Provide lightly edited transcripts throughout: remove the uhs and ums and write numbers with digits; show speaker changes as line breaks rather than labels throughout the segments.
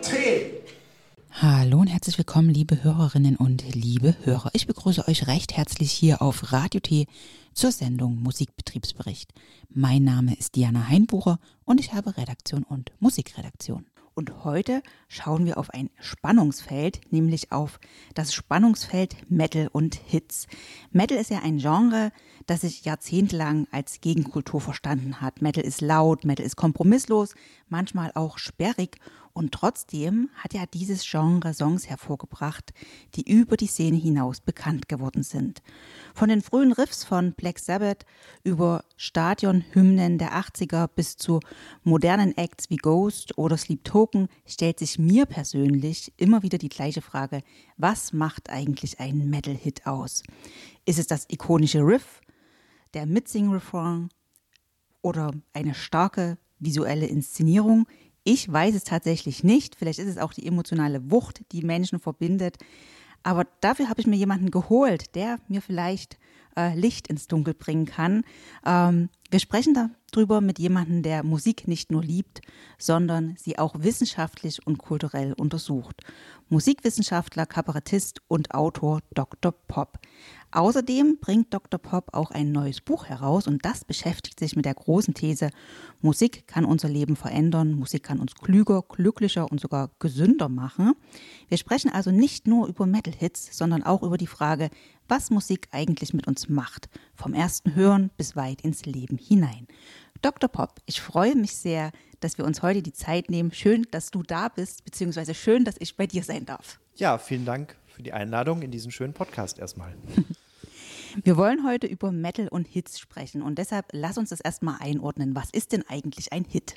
T.
Hallo und herzlich willkommen, liebe Hörerinnen und liebe Hörer. Ich begrüße euch recht herzlich hier auf Radio T zur Sendung Musikbetriebsbericht. Mein Name ist Diana Heinbucher und ich habe Redaktion und Musikredaktion. Und heute schauen wir auf ein Spannungsfeld, nämlich auf das Spannungsfeld Metal und Hits. Metal ist ja ein Genre, das sich jahrzehntelang als Gegenkultur verstanden hat. Metal ist laut, Metal ist kompromisslos, manchmal auch sperrig. Und trotzdem hat ja dieses Genre Songs hervorgebracht, die über die Szene hinaus bekannt geworden sind. Von den frühen Riffs von Black Sabbath über Stadionhymnen der 80er bis zu modernen Acts wie Ghost oder Sleep Token stellt sich mir persönlich immer wieder die gleiche Frage: Was macht eigentlich einen Metal-Hit aus? Ist es das ikonische Riff, der Mitsing-Refrain oder eine starke visuelle Inszenierung? Ich weiß es tatsächlich nicht. Vielleicht ist es auch die emotionale Wucht, die Menschen verbindet. Aber dafür habe ich mir jemanden geholt, der mir vielleicht Licht ins Dunkel bringen kann. Wir sprechen darüber mit jemandem, der Musik nicht nur liebt, sondern sie auch wissenschaftlich und kulturell untersucht. Musikwissenschaftler, Kabarettist und Autor Dr. Pop. Außerdem bringt Dr. Pop auch ein neues Buch heraus und das beschäftigt sich mit der großen These: Musik kann unser Leben verändern, Musik kann uns klüger, glücklicher und sogar gesünder machen. Wir sprechen also nicht nur über Metal-Hits, sondern auch über die Frage, was Musik eigentlich mit uns macht, vom ersten Hören bis weit ins Leben hinein. Dr. Pop, ich freue mich sehr, dass wir uns heute die Zeit nehmen. Schön, dass du da bist, beziehungsweise schön, dass ich bei dir sein darf.
Ja, vielen Dank für die Einladung in diesen schönen Podcast erstmal.
Wir wollen heute über Metal und Hits sprechen und deshalb lass uns das erstmal einordnen. Was ist denn eigentlich ein Hit?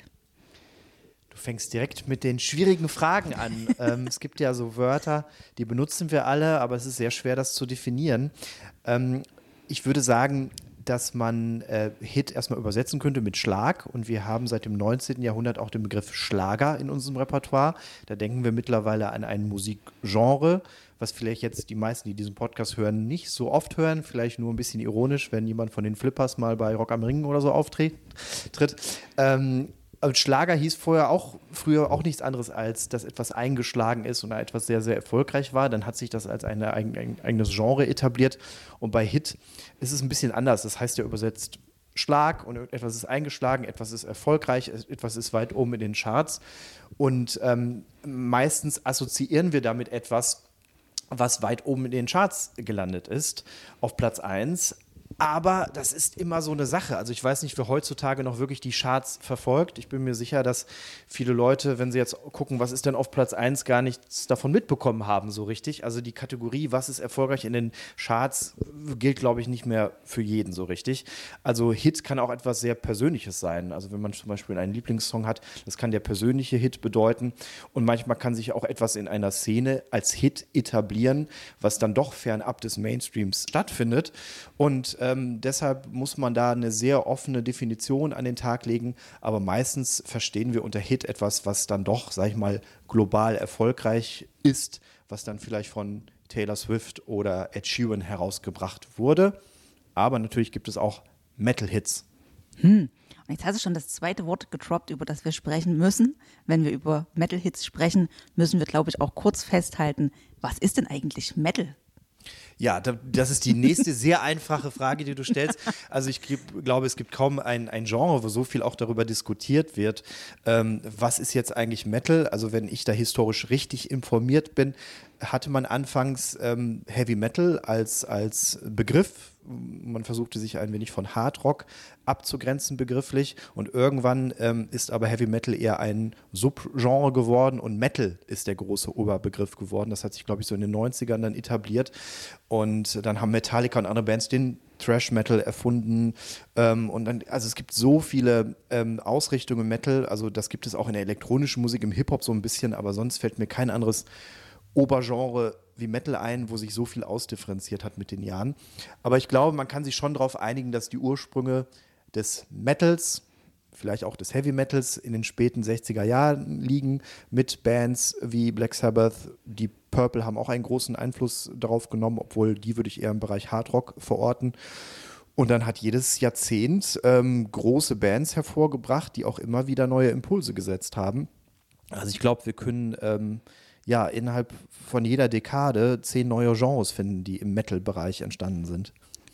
Du fängst direkt mit den schwierigen Fragen an. Es gibt ja so Wörter, die benutzen wir alle, aber es ist sehr schwer, das zu definieren. Ich würde sagen, dass man Hit erstmal übersetzen könnte mit Schlag, und wir haben seit dem 19. Jahrhundert auch den Begriff Schlager in unserem Repertoire. Da denken wir mittlerweile an ein Musikgenre, was vielleicht jetzt die meisten, die diesen Podcast hören, nicht so oft hören, vielleicht nur ein bisschen ironisch, wenn jemand von den Flippers mal bei Rock am Ring oder so auftritt. Schlager hieß früher auch nichts anderes, als dass etwas eingeschlagen ist und etwas sehr, sehr erfolgreich war. Dann hat sich das als ein eigenes Genre etabliert. Und bei Hit ist es ein bisschen anders. Das heißt ja übersetzt Schlag, und etwas ist eingeschlagen, etwas ist erfolgreich, etwas ist weit oben in den Charts. Und meistens assoziieren wir damit etwas, was weit oben in den Charts gelandet ist, auf Platz 1. Aber das ist immer so eine Sache. Also ich weiß nicht, wer heutzutage noch wirklich die Charts verfolgt. Ich bin mir sicher, dass viele Leute, wenn sie jetzt gucken, was ist denn auf Platz 1, gar nichts davon mitbekommen haben so richtig. Also die Kategorie, was ist erfolgreich in den Charts, gilt, glaube ich, nicht mehr für jeden so richtig. Also Hit kann auch etwas sehr Persönliches sein. Also wenn man zum Beispiel einen Lieblingssong hat, das kann der persönliche Hit bedeuten. Und manchmal kann sich auch etwas in einer Szene als Hit etablieren, was dann doch fernab des Mainstreams stattfindet. Und deshalb muss man da eine sehr offene Definition an den Tag legen, aber meistens verstehen wir unter Hit etwas, was dann doch, sag ich mal, global erfolgreich ist, was dann vielleicht von Taylor Swift oder Ed Sheeran herausgebracht wurde. Aber natürlich gibt es auch Metal-Hits.
Und jetzt hast du schon das zweite Wort gedroppt, über das wir sprechen müssen. Wenn wir über Metal-Hits sprechen, müssen wir, glaube ich, auch kurz festhalten, was ist denn eigentlich Metal?
Ja, das ist die nächste sehr einfache Frage, die du stellst. Also ich glaube, es gibt kaum ein Genre, wo so viel auch darüber diskutiert wird. Was ist jetzt eigentlich Metal? Also wenn ich da historisch richtig informiert bin, hatte man anfangs Heavy Metal als Begriff. Man versuchte sich ein wenig von Hard Rock abzugrenzen begrifflich, und irgendwann ist aber Heavy Metal eher ein Subgenre geworden und Metal ist der große Oberbegriff geworden. Das hat sich, glaube ich, so in den 90ern dann etabliert, und dann haben Metallica und andere Bands den Thrash Metal erfunden, und dann, also es gibt so viele Ausrichtungen im Metal, also das gibt es auch in der elektronischen Musik, im Hip-Hop so ein bisschen, aber sonst fällt mir kein anderes Obergenre wie Metal ein, wo sich so viel ausdifferenziert hat mit den Jahren. Aber ich glaube, man kann sich schon darauf einigen, dass die Ursprünge des Metals, vielleicht auch des Heavy Metals in den späten 60er Jahren liegen, mit Bands wie Black Sabbath. Die Purple haben auch einen großen Einfluss darauf genommen, obwohl die würde ich eher im Bereich Hard Rock verorten. Und dann hat jedes Jahrzehnt große Bands hervorgebracht, die auch immer wieder neue Impulse gesetzt haben. Also ich glaube, wir können innerhalb von jeder Dekade 10 neue Genres finden, die im Metal-Bereich entstanden sind.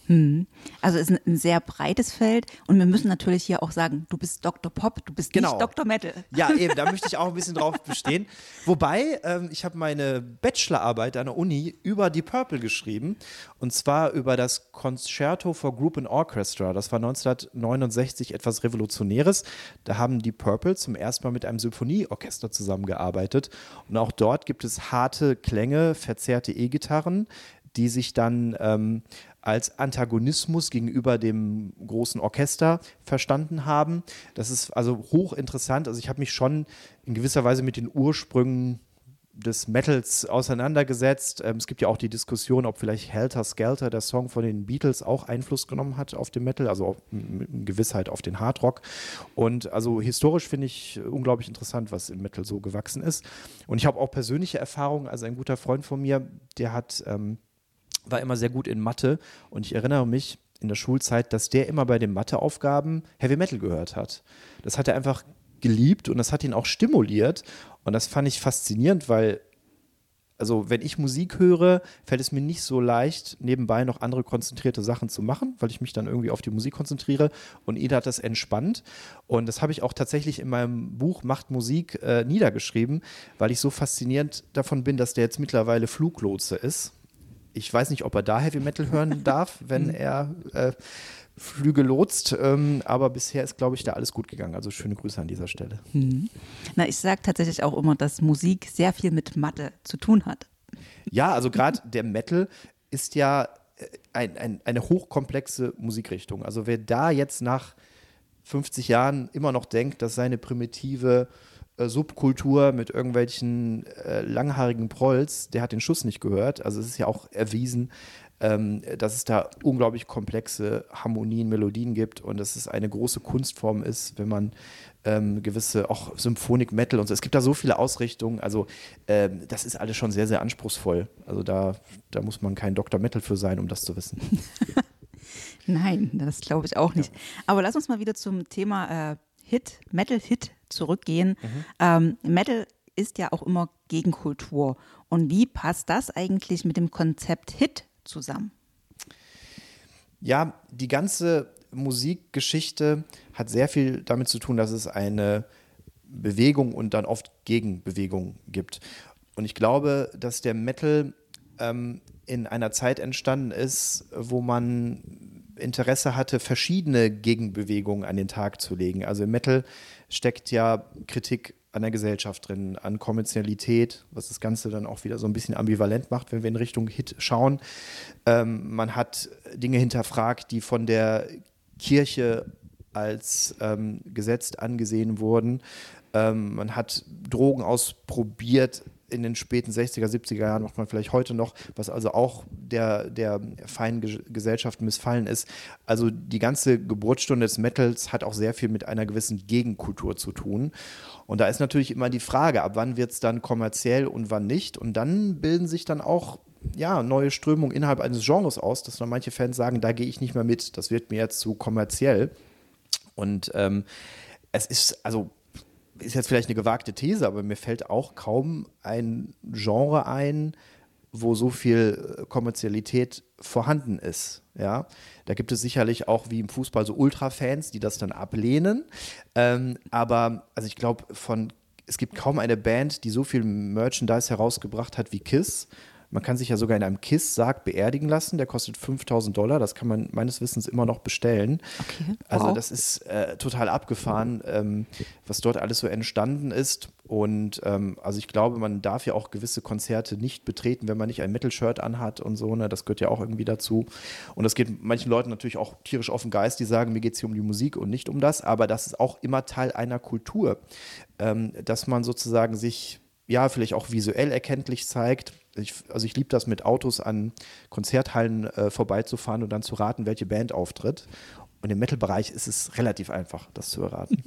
Also es ist ein sehr breites Feld und wir müssen natürlich hier auch sagen, du bist Dr. Pop, du bist nicht Dr. Metal.
Ja, eben, da möchte ich auch ein bisschen drauf bestehen. Wobei, ich habe meine Bachelorarbeit an der Uni über Deep Purple geschrieben und zwar über das Concerto for Group and Orchestra. Das war 1969 etwas Revolutionäres. Da haben Deep Purple zum ersten Mal mit einem Symphonieorchester zusammengearbeitet und auch dort gibt es harte Klänge, verzerrte E-Gitarren, die sich dann als Antagonismus gegenüber dem großen Orchester verstanden haben. Das ist also hochinteressant. Also ich habe mich schon in gewisser Weise mit den Ursprüngen des Metals auseinandergesetzt. Es gibt ja auch die Diskussion, ob vielleicht Helter Skelter, der Song von den Beatles, auch Einfluss genommen hat auf den Metal, also mit Gewissheit auf den Hardrock. Und also historisch finde ich unglaublich interessant, was im Metal so gewachsen ist. Und ich habe auch persönliche Erfahrungen. Also ein guter Freund von mir, der war immer sehr gut in Mathe und ich erinnere mich in der Schulzeit, dass der immer bei den Matheaufgaben Heavy Metal gehört hat. Das hat er einfach geliebt und das hat ihn auch stimuliert und das fand ich faszinierend, weil also wenn ich Musik höre, fällt es mir nicht so leicht, nebenbei noch andere konzentrierte Sachen zu machen, weil ich mich dann irgendwie auf die Musik konzentriere und ihn hat das entspannt und das habe ich auch tatsächlich in meinem Buch Macht Musik niedergeschrieben, weil ich so faszinierend davon bin, dass der jetzt mittlerweile Fluglotse ist. Ich weiß nicht, ob er da Heavy Metal hören darf, wenn er Flüge lotst, aber bisher ist, glaube ich, da alles gut gegangen. Also schöne Grüße an dieser Stelle.
Na, ich sage tatsächlich auch immer, dass Musik sehr viel mit Mathe zu tun hat.
Ja, also gerade der Metal ist ja eine hochkomplexe Musikrichtung. Also wer da jetzt nach 50 Jahren immer noch denkt, dass seine primitive Subkultur mit irgendwelchen langhaarigen Prolls, der hat den Schuss nicht gehört. Also es ist ja auch erwiesen, dass es da unglaublich komplexe Harmonien, Melodien gibt und dass es eine große Kunstform ist, wenn man gewisse, auch Symphonik Metal und so. Es gibt da so viele Ausrichtungen, also das ist alles schon sehr, sehr anspruchsvoll. Also da muss man kein Dr. Metal für sein, um das zu wissen.
Nein, das glaube ich auch nicht. Ja. Aber lass uns mal wieder zum Thema Metal-Hit zurückgehen. Metal ist ja auch immer Gegenkultur. Und wie passt das eigentlich mit dem Konzept Hit zusammen?
Ja, die ganze Musikgeschichte hat sehr viel damit zu tun, dass es eine Bewegung und dann oft Gegenbewegung gibt. Und ich glaube, dass der Metal in einer Zeit entstanden ist, wo man Interesse hatte, verschiedene Gegenbewegungen an den Tag zu legen. Also im Metal steckt ja Kritik an der Gesellschaft drin, an Kommerzialität, was das Ganze dann auch wieder so ein bisschen ambivalent macht, wenn wir in Richtung Hit schauen. Man hat Dinge hinterfragt, die von der Kirche als gesetzt angesehen wurden. Man hat Drogen ausprobiert, in den späten 60er, 70er Jahren, macht man vielleicht heute noch, was also auch der feinen Gesellschaft missfallen ist. Also die ganze Geburtsstunde des Metals hat auch sehr viel mit einer gewissen Gegenkultur zu tun. Und da ist natürlich immer die Frage, ab wann wird es dann kommerziell und wann nicht. Und dann bilden sich dann auch neue Strömungen innerhalb eines Genres aus, dass dann manche Fans sagen, da gehe ich nicht mehr mit, das wird mir jetzt zu kommerziell. Und es ist jetzt vielleicht eine gewagte These, aber mir fällt auch kaum ein Genre ein, wo so viel Kommerzialität vorhanden ist. Ja? Da gibt es sicherlich auch wie im Fußball so Ultra-Fans, die das dann ablehnen. Aber also ich glaube, es gibt kaum eine Band, die so viel Merchandise herausgebracht hat wie Kiss. Man kann sich ja sogar in einem Kiss-Sarg beerdigen lassen, der kostet $5.000, das kann man meines Wissens immer noch bestellen. Okay. Wow. Also das ist total abgefahren, was dort alles so entstanden ist. Und also ich glaube, man darf ja auch gewisse Konzerte nicht betreten, wenn man nicht ein Metal-Shirt anhat und so, ne? Das gehört ja auch irgendwie dazu. Und das geht manchen Leuten natürlich auch tierisch auf den Geist, die sagen, mir geht es hier um die Musik und nicht um das. Aber das ist auch immer Teil einer Kultur, dass man sozusagen sich vielleicht auch visuell erkenntlich zeigt. Ich liebe das, mit Autos an Konzerthallen vorbeizufahren und dann zu raten, welche Band auftritt. Und im Metal-Bereich ist es relativ einfach, das zu erraten.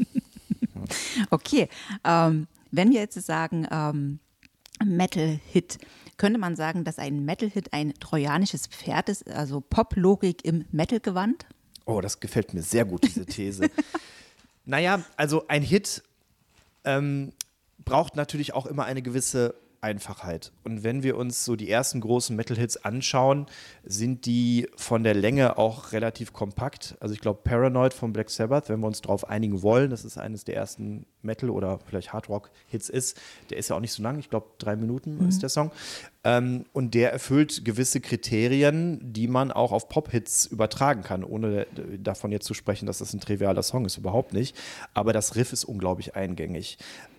Okay, wenn wir jetzt sagen Metal-Hit, könnte man sagen, dass ein Metal-Hit ein trojanisches Pferd ist, also Pop-Logik im Metal-Gewand?
Oh, das gefällt mir sehr gut, diese These. Naja, also ein Hit braucht natürlich auch immer eine gewisse Einfachheit. Und wenn wir uns so die ersten großen Metal-Hits anschauen, sind die von der Länge auch relativ kompakt. Also ich glaube, Paranoid von Black Sabbath, wenn wir uns darauf einigen wollen, dass es eines der ersten Metal- oder vielleicht Hardrock-Hits ist, der ist ja auch nicht so lang. Ich glaube, 3 Minuten ist der Song. Und der erfüllt gewisse Kriterien, die man auch auf Pop-Hits übertragen kann, ohne davon jetzt zu sprechen, dass das ein trivialer Song ist, überhaupt nicht. Aber das Riff ist unglaublich eingängig.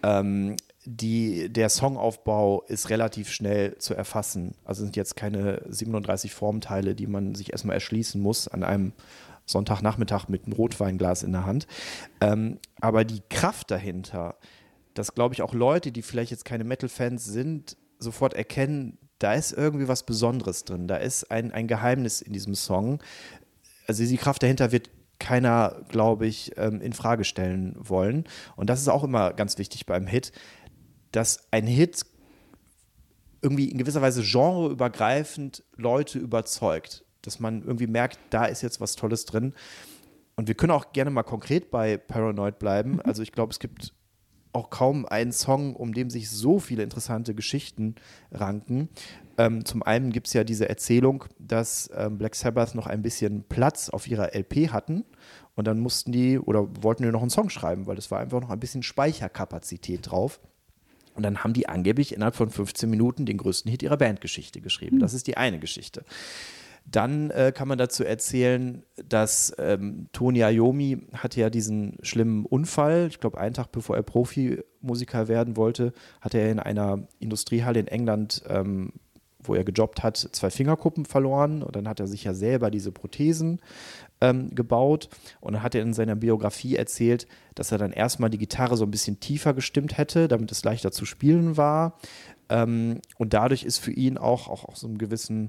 Der Songaufbau ist relativ schnell zu erfassen. Also sind jetzt keine 37 Formteile, die man sich erstmal erschließen muss an einem Sonntagnachmittag mit einem Rotweinglas in der Hand. Aber die Kraft dahinter, dass, glaube ich, auch Leute, die vielleicht jetzt keine Metal-Fans sind, sofort erkennen, da ist irgendwie was Besonderes drin. Da ist ein Geheimnis in diesem Song. Also die Kraft dahinter wird keiner, glaube ich, in Frage stellen wollen. Und das ist auch immer ganz wichtig beim Hit, dass ein Hit irgendwie in gewisser Weise genreübergreifend Leute überzeugt. Dass man irgendwie merkt, da ist jetzt was Tolles drin. Und wir können auch gerne mal konkret bei Paranoid bleiben. Also ich glaube, es gibt auch kaum einen Song, um den sich so viele interessante Geschichten ranken. Zum einen gibt es ja diese Erzählung, dass Black Sabbath noch ein bisschen Platz auf ihrer LP hatten und dann mussten die oder wollten die noch einen Song schreiben, weil es war einfach noch ein bisschen Speicherkapazität drauf. Und dann haben die angeblich innerhalb von 15 Minuten den größten Hit ihrer Bandgeschichte geschrieben. Das ist die eine Geschichte. Dann kann man dazu erzählen, dass Tony Iommi hatte ja diesen schlimmen Unfall. Ich glaube, einen Tag bevor er Profimusiker werden wollte, hat er in einer Industriehalle in England, wo er gejobbt hat, 2 Fingerkuppen verloren. Und dann hat er sich ja selber diese Prothesen gebaut. Und dann hat er in seiner Biografie erzählt, dass er dann erstmal die Gitarre so ein bisschen tiefer gestimmt hätte, damit es leichter zu spielen war. Und dadurch ist für ihn auch so einen gewissen,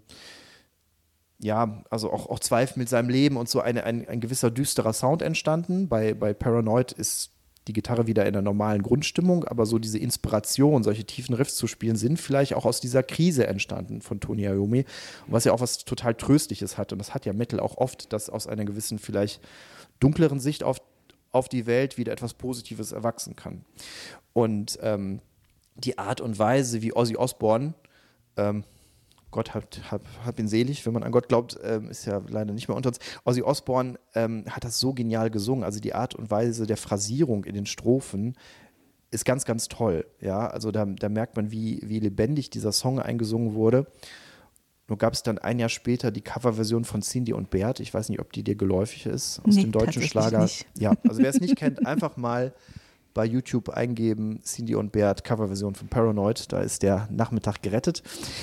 ja, also auch Zweifel mit seinem Leben und so ein gewisser düsterer Sound entstanden. Bei Paranoid ist die Gitarre wieder in der normalen Grundstimmung, aber so diese Inspiration, solche tiefen Riffs zu spielen, sind vielleicht auch aus dieser Krise entstanden von Tony Iommi, was ja auch was total Tröstliches hat. Und das hat ja Metal auch oft, dass aus einer gewissen, vielleicht dunkleren Sicht auf die Welt wieder etwas Positives erwachsen kann. Und die Art und Weise, wie Ozzy Osbourne, Gott hab ihn selig, wenn man an Gott glaubt, ist ja leider nicht mehr unter uns. Ozzy Osbourne hat das so genial gesungen. Also die Art und Weise der Phrasierung in den Strophen ist ganz, ganz toll. Ja, also da merkt man, wie lebendig dieser Song eingesungen wurde. Nur gab es dann ein Jahr später die Coverversion von Cindy und Bert. Ich weiß nicht, ob die dir geläufig ist aus dem deutschen Schlager. Nicht. Ja, also wer es nicht kennt, einfach mal bei YouTube eingeben, Cindy und Bert, Coverversion von Paranoid, da ist der Nachmittag gerettet.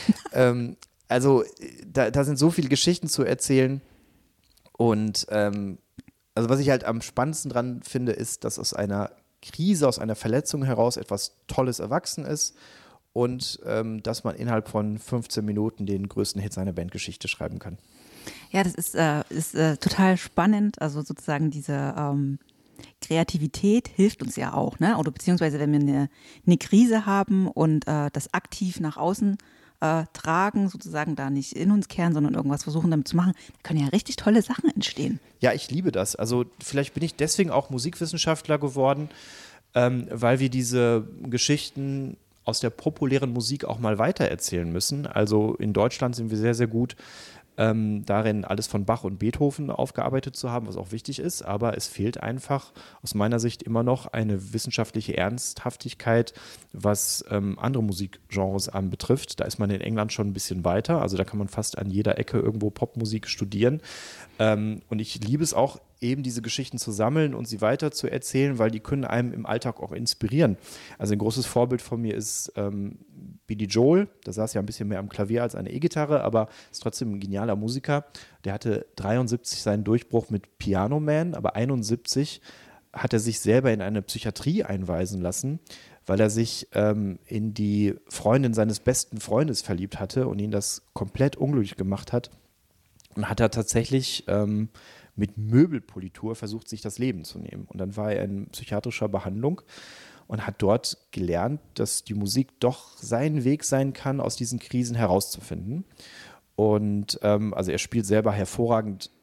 Also da sind so viele Geschichten zu erzählen und also was ich halt am spannendsten dran finde, ist, dass aus einer Krise, aus einer Verletzung heraus etwas Tolles erwachsen ist und dass man innerhalb von 15 Minuten den größten Hit seiner Bandgeschichte schreiben kann.
Ja, das ist total spannend, also sozusagen diese Kreativität hilft uns ja auch, ne? Oder beziehungsweise wenn wir eine Krise haben und das aktiv nach außen tragen, sozusagen da nicht in uns kehren, sondern irgendwas versuchen damit zu machen, können ja richtig tolle Sachen entstehen.
Ja, ich liebe das. Also vielleicht bin ich deswegen auch Musikwissenschaftler geworden, weil wir diese Geschichten aus der populären Musik auch mal weitererzählen müssen. Also in Deutschland sind wir sehr, sehr gut darin, alles von Bach und Beethoven aufgearbeitet zu haben, was auch wichtig ist, aber es fehlt einfach aus meiner Sicht immer noch eine wissenschaftliche Ernsthaftigkeit, was andere Musikgenres anbetrifft. Da ist man in England schon ein bisschen weiter, also da kann man fast an jeder Ecke irgendwo Popmusik studieren und ich liebe es auch, eben diese Geschichten zu sammeln und sie weiter zu erzählen, weil die können einem im Alltag auch inspirieren. Also ein großes Vorbild von mir ist Billy Joel, der saß ja ein bisschen mehr am Klavier als eine E-Gitarre, aber ist trotzdem ein genialer Musiker. Der hatte 73 seinen Durchbruch mit Piano Man, aber 71 hat er sich selber in eine Psychiatrie einweisen lassen, weil er sich in die Freundin seines besten Freundes verliebt hatte und ihn das komplett unglücklich gemacht hat. Und hat er tatsächlich mit Möbelpolitur versucht, sich das Leben zu nehmen. Und dann war er in psychiatrischer Behandlung und hat dort gelernt, dass die Musik doch sein Weg sein kann, aus diesen Krisen herauszufinden. Und also er spielt selber hervorragend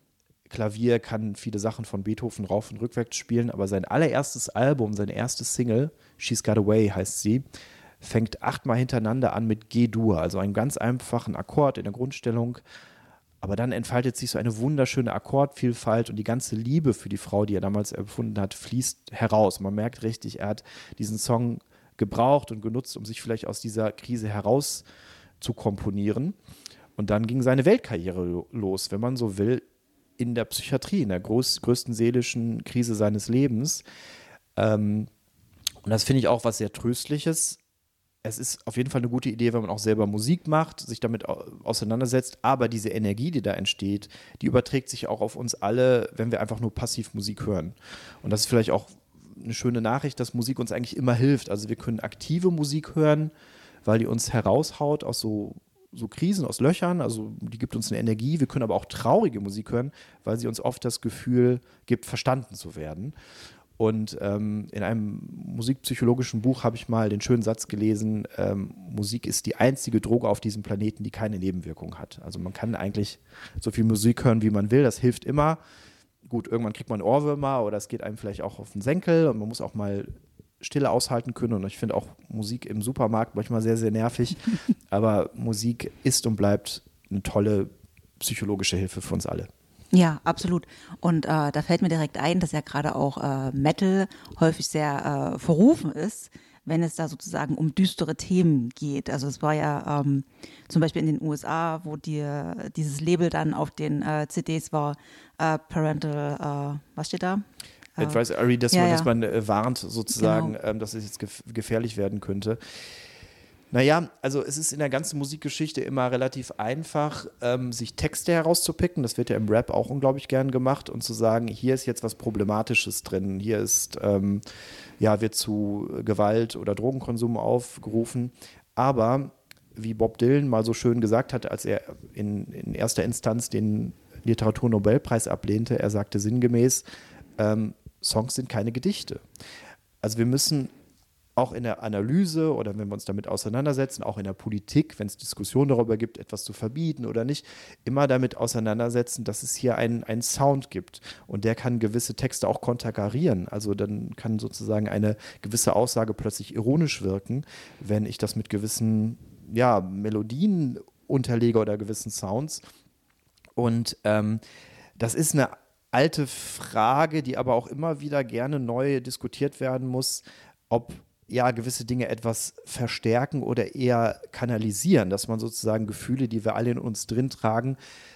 Klavier, kann viele Sachen von Beethoven rauf und rückwärts spielen, aber sein allererstes Album, seine erste Single, She's Got Away heißt sie, fängt 8-mal hintereinander an mit G-Dur, also einen ganz einfachen Akkord in der Grundstellung. Aber dann entfaltet sich so eine wunderschöne Akkordvielfalt und die ganze Liebe für die Frau, die er damals erfunden hat, fließt heraus. Man merkt richtig, er hat diesen Song gebraucht und genutzt, um sich vielleicht aus dieser Krise heraus zu komponieren. Und dann ging seine Weltkarriere los, wenn man so will, in der Psychiatrie, in der größten seelischen Krise seines Lebens. Und das finde ich auch was sehr Tröstliches. Es ist auf jeden Fall eine gute Idee, wenn man auch selber Musik macht, sich damit auseinandersetzt, aber diese Energie, die da entsteht, die überträgt sich auch auf uns alle, wenn wir einfach nur passiv Musik hören. Und das ist vielleicht auch eine schöne Nachricht, dass Musik uns eigentlich immer hilft. Also wir können aktive Musik hören, weil die uns heraushaut aus so Krisen, aus Löchern, also die gibt uns eine Energie. Wir können aber auch traurige Musik hören, weil sie uns oft das Gefühl gibt, verstanden zu werden. Und in einem musikpsychologischen Buch habe ich mal den schönen Satz gelesen, Musik ist die einzige Droge auf diesem Planeten, die keine Nebenwirkung hat. Also man kann eigentlich so viel Musik hören, wie man will, das hilft immer. Gut, irgendwann kriegt man Ohrwürmer oder es geht einem vielleicht auch auf den Senkel und man muss auch mal Stille aushalten können. Und ich finde auch Musik im Supermarkt manchmal sehr, sehr nervig. Aber Musik ist und bleibt eine tolle psychologische Hilfe für uns alle.
Ja, absolut. Und da fällt mir direkt ein, dass ja gerade auch Metal häufig sehr verrufen ist, wenn es da sozusagen um düstere Themen geht. Also es war ja zum Beispiel in den USA, wo dieses Label dann auf den CDs war, Parental, was steht da?
Advisory, dass man warnt sozusagen,
genau.
Dass es jetzt gefährlich werden könnte. Naja, also es ist in der ganzen Musikgeschichte immer relativ einfach, sich Texte herauszupicken. Das wird ja im Rap auch unglaublich gern gemacht und zu sagen, hier ist jetzt was Problematisches drin, hier ist, wird zu Gewalt oder Drogenkonsum aufgerufen. Aber wie Bob Dylan mal so schön gesagt hat, als er in erster Instanz den Literaturnobelpreis ablehnte, er sagte sinngemäß, Songs sind keine Gedichte. Also wir müssen auch in der Analyse oder wenn wir uns damit auseinandersetzen, auch in der Politik, wenn es Diskussionen darüber gibt, etwas zu verbieten oder nicht, immer damit auseinandersetzen, dass es hier einen Sound gibt und der kann gewisse Texte auch konterkarieren. Also dann kann sozusagen eine gewisse Aussage plötzlich ironisch wirken, wenn ich das mit gewissen Melodien unterlege oder gewissen Sounds. Und das ist eine alte Frage, die aber auch immer wieder gerne neu diskutiert werden muss, ob gewisse Dinge etwas verstärken oder eher kanalisieren, dass man sozusagen Gefühle, die wir alle in uns drin tragen,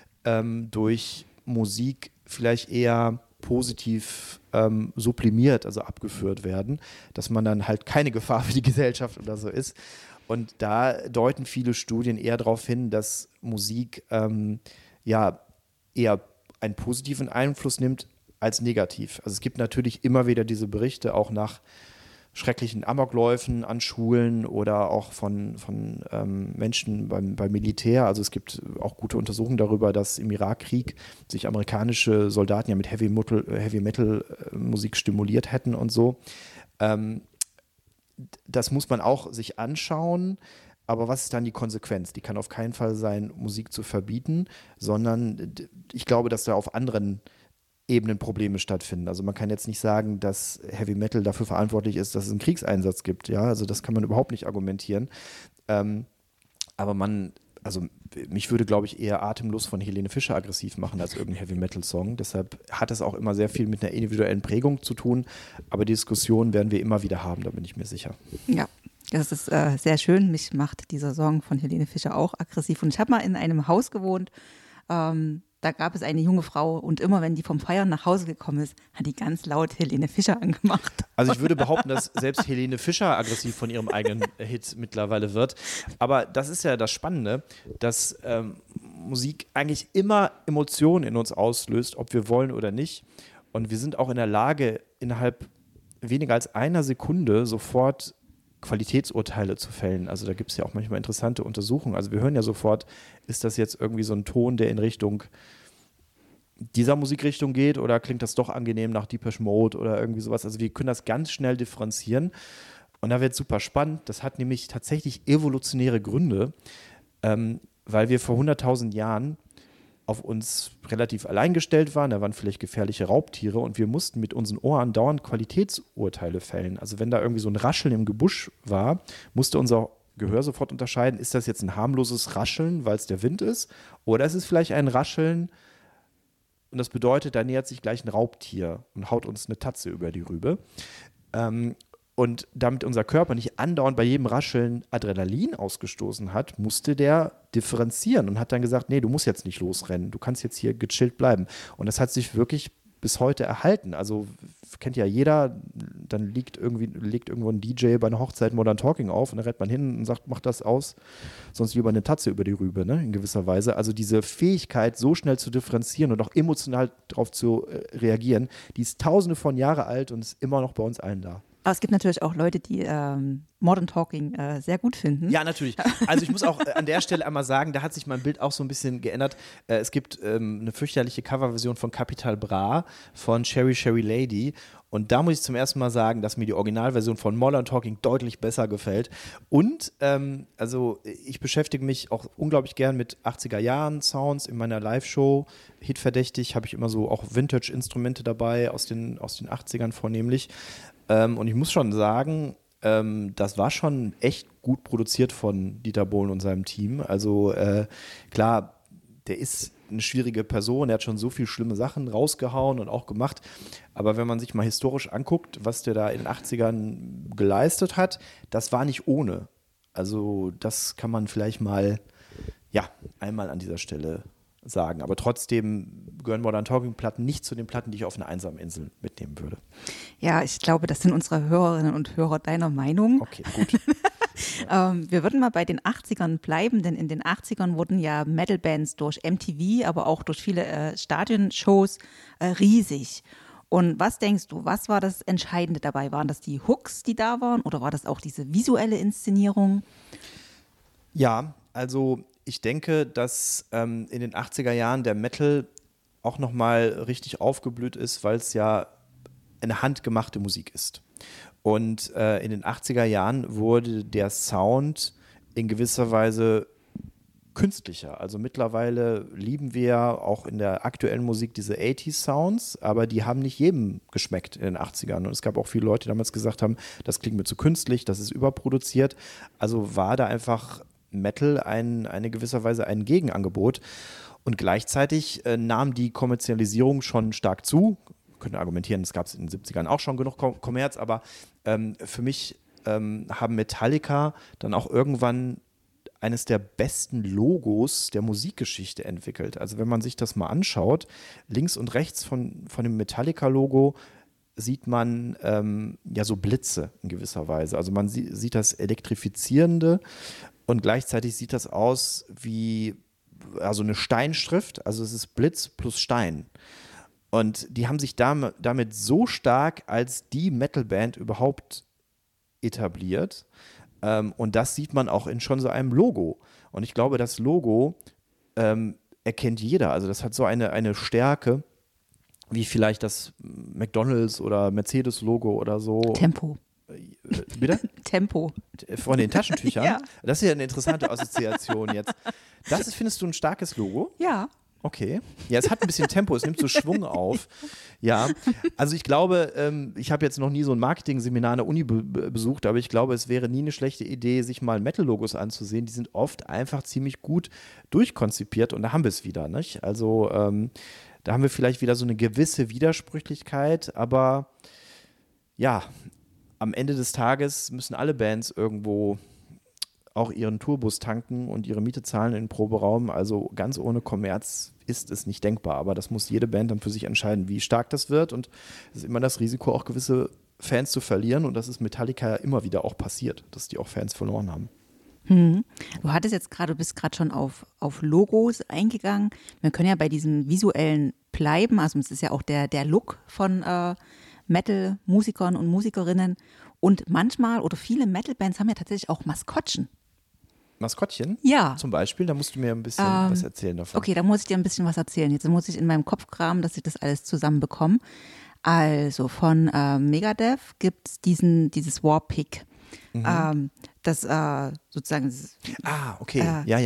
durch Musik vielleicht eher positiv sublimiert, also abgeführt werden, dass man dann halt keine Gefahr für die Gesellschaft oder so ist. Und da deuten viele Studien eher darauf hin, dass Musik eher einen positiven Einfluss nimmt als negativ. Also es gibt natürlich immer wieder diese Berichte, auch nach schrecklichen Amokläufen an Schulen oder auch von Menschen beim Militär. Also es gibt auch gute Untersuchungen darüber, dass im Irakkrieg sich amerikanische Soldaten ja mit Heavy Metal Musik stimuliert hätten und so. Das muss man auch sich anschauen. Aber was ist dann die Konsequenz? Die kann auf keinen Fall sein, Musik zu verbieten, sondern ich glaube, dass da auf anderen Ebenen Probleme stattfinden. Also man kann jetzt nicht sagen, dass Heavy Metal dafür verantwortlich ist, dass es einen Kriegseinsatz gibt. Ja, also das kann man überhaupt nicht argumentieren. Aber mich würde, glaube ich, eher Atemlos von Helene Fischer aggressiv machen als irgendein Heavy Metal Song. Deshalb hat es auch immer sehr viel mit einer individuellen Prägung zu tun. Aber die Diskussion werden wir immer wieder haben, da bin ich mir sicher.
Ja. Das ist sehr schön. Mich macht dieser Song von Helene Fischer auch aggressiv. Und ich habe mal in einem Haus gewohnt, da gab es eine junge Frau und immer, wenn die vom Feiern nach Hause gekommen ist, hat die ganz laut Helene Fischer angemacht.
Also ich würde behaupten, dass selbst Helene Fischer aggressiv von ihrem eigenen Hit mittlerweile wird. Aber das ist ja das Spannende, dass Musik eigentlich immer Emotionen in uns auslöst, ob wir wollen oder nicht. Und wir sind auch in der Lage, innerhalb weniger als einer Sekunde sofort Qualitätsurteile zu fällen. Also da gibt es ja auch manchmal interessante Untersuchungen. Also wir hören ja sofort, ist das jetzt irgendwie so ein Ton, der in Richtung dieser Musikrichtung geht oder klingt das doch angenehm nach Depeche Mode oder irgendwie sowas. Also wir können das ganz schnell differenzieren und da wird es super spannend. Das hat nämlich tatsächlich evolutionäre Gründe, weil wir vor 100.000 Jahren auf uns relativ allein gestellt waren. Da waren vielleicht gefährliche Raubtiere und wir mussten mit unseren Ohren dauernd Qualitätsurteile fällen. Also wenn da irgendwie so ein Rascheln im Gebüsch war, musste unser Gehör sofort unterscheiden, ist das jetzt ein harmloses Rascheln, weil es der Wind ist, oder ist es vielleicht ein Rascheln und das bedeutet, da nähert sich gleich ein Raubtier und haut uns eine Tatze über die Rübe. Und damit unser Körper nicht andauernd bei jedem Rascheln Adrenalin ausgestoßen hat, musste der differenzieren und hat dann gesagt, nee, du musst jetzt nicht losrennen, du kannst jetzt hier gechillt bleiben. Und das hat sich wirklich bis heute erhalten. Also kennt ja jeder, dann legt irgendwo ein DJ bei einer Hochzeit Modern Talking auf und dann rennt man hin und sagt, mach das aus, sonst lieber eine Tatze über die Rübe, ne, in gewisser Weise. Also diese Fähigkeit, so schnell zu differenzieren und auch emotional darauf zu reagieren, die ist tausende von Jahren alt und ist immer noch bei uns allen da.
Aber es gibt natürlich auch Leute, die Modern Talking sehr gut finden.
Ja, natürlich. Also ich muss auch an der Stelle einmal sagen, da hat sich mein Bild auch so ein bisschen geändert. Es gibt eine fürchterliche Coverversion von Capital Bra von Sherry Sherry Lady. Und da muss ich zum ersten Mal sagen, dass mir die Originalversion von Modern Talking deutlich besser gefällt. Und also ich beschäftige mich auch unglaublich gern mit 80er-Jahren-Sounds in meiner Live-Show. Hitverdächtig habe ich immer so auch Vintage-Instrumente dabei aus den 80ern vornehmlich. Und ich muss schon sagen, das war schon echt gut produziert von Dieter Bohlen und seinem Team. Also klar, der ist eine schwierige Person, er hat schon so viele schlimme Sachen rausgehauen und auch gemacht. Aber wenn man sich mal historisch anguckt, was der da in den 80ern geleistet hat, das war nicht ohne. Also das kann man vielleicht mal, ja, einmal an dieser Stelle sagen. Aber trotzdem gehören Modern Talking Platten nicht zu den Platten, die ich auf einer einsamen Insel mitnehmen würde.
Ja, ich glaube, das sind unsere Hörerinnen und Hörer deiner Meinung.
Okay, gut.
Wir würden mal bei den 80ern bleiben, denn in den 80ern wurden ja Metal-Bands durch MTV, aber auch durch viele Stadionshows riesig. Und was denkst du, was war das Entscheidende dabei? Waren das die Hooks, die da waren, oder war das auch diese visuelle Inszenierung?
Ja, also ich denke, dass in den 80er Jahren der Metal auch nochmal richtig aufgeblüht ist, weil es ja eine handgemachte Musik ist. Und in den 80er Jahren wurde der Sound in gewisser Weise künstlicher. Also mittlerweile lieben wir auch in der aktuellen Musik diese 80s-Sounds, aber die haben nicht jedem geschmeckt in den 80ern. Und es gab auch viele Leute, die damals gesagt haben, das klingt mir zu künstlich, das ist überproduziert. Also war da einfach Metal eine gewisser Weise ein Gegenangebot. Und gleichzeitig nahm die Kommerzialisierung schon stark zu. Wir können argumentieren, es gab es in den 70ern auch schon genug Kommerz, aber für mich haben Metallica dann auch irgendwann eines der besten Logos der Musikgeschichte entwickelt. Also wenn man sich das mal anschaut, links und rechts von dem Metallica-Logo sieht man ja so Blitze in gewisser Weise. Also man sieht das Elektrifizierende und gleichzeitig sieht das aus wie also eine Steinschrift, also es ist Blitz plus Stein. Und die haben sich damit so stark als die Metalband überhaupt etabliert. Und das sieht man auch in schon so einem Logo. Und ich glaube, das Logo erkennt jeder. Also das hat so eine Stärke, wie vielleicht das McDonald's oder Mercedes-Logo oder so.
Tempo.
Bitte?
Tempo.
Von den Taschentüchern?
Ja.
Das ist ja eine interessante Assoziation jetzt. Findest du ein starkes Logo?
Ja.
Okay. Ja, es hat ein bisschen Tempo, es nimmt so Schwung auf. Ja, also ich glaube, ich habe jetzt noch nie so ein Marketing-Seminar an der Uni besucht, aber ich glaube, es wäre nie eine schlechte Idee, sich mal Metal-Logos anzusehen. Die sind oft einfach ziemlich gut durchkonzipiert und da haben wir es wieder, nicht? Also da haben wir vielleicht wieder so eine gewisse Widersprüchlichkeit, aber ja, am Ende des Tages müssen alle Bands irgendwo auch ihren Tourbus tanken und ihre Miete zahlen in den Proberaum. Also ganz ohne Kommerz ist es nicht denkbar. Aber das muss jede Band dann für sich entscheiden, wie stark das wird. Und es ist immer das Risiko, auch gewisse Fans zu verlieren. Und das ist Metallica ja immer wieder auch passiert, dass die auch Fans verloren haben.
Du bist gerade schon auf Logos eingegangen. Wir können ja bei diesem visuellen bleiben. Also es ist ja auch der Look von Metal-Musikern und Musikerinnen. Und manchmal oder viele Metal-Bands haben ja tatsächlich auch Maskottchen.
Maskottchen?
Ja.
Zum Beispiel, da musst du mir ein bisschen was erzählen davon.
Okay, da muss ich dir ein bisschen was erzählen. Jetzt muss ich in meinem Kopf kramen, dass ich das alles zusammenbekomme. Also von Megadeth gibt es dieses Warpig. Das sozusagen.
Okay, ja.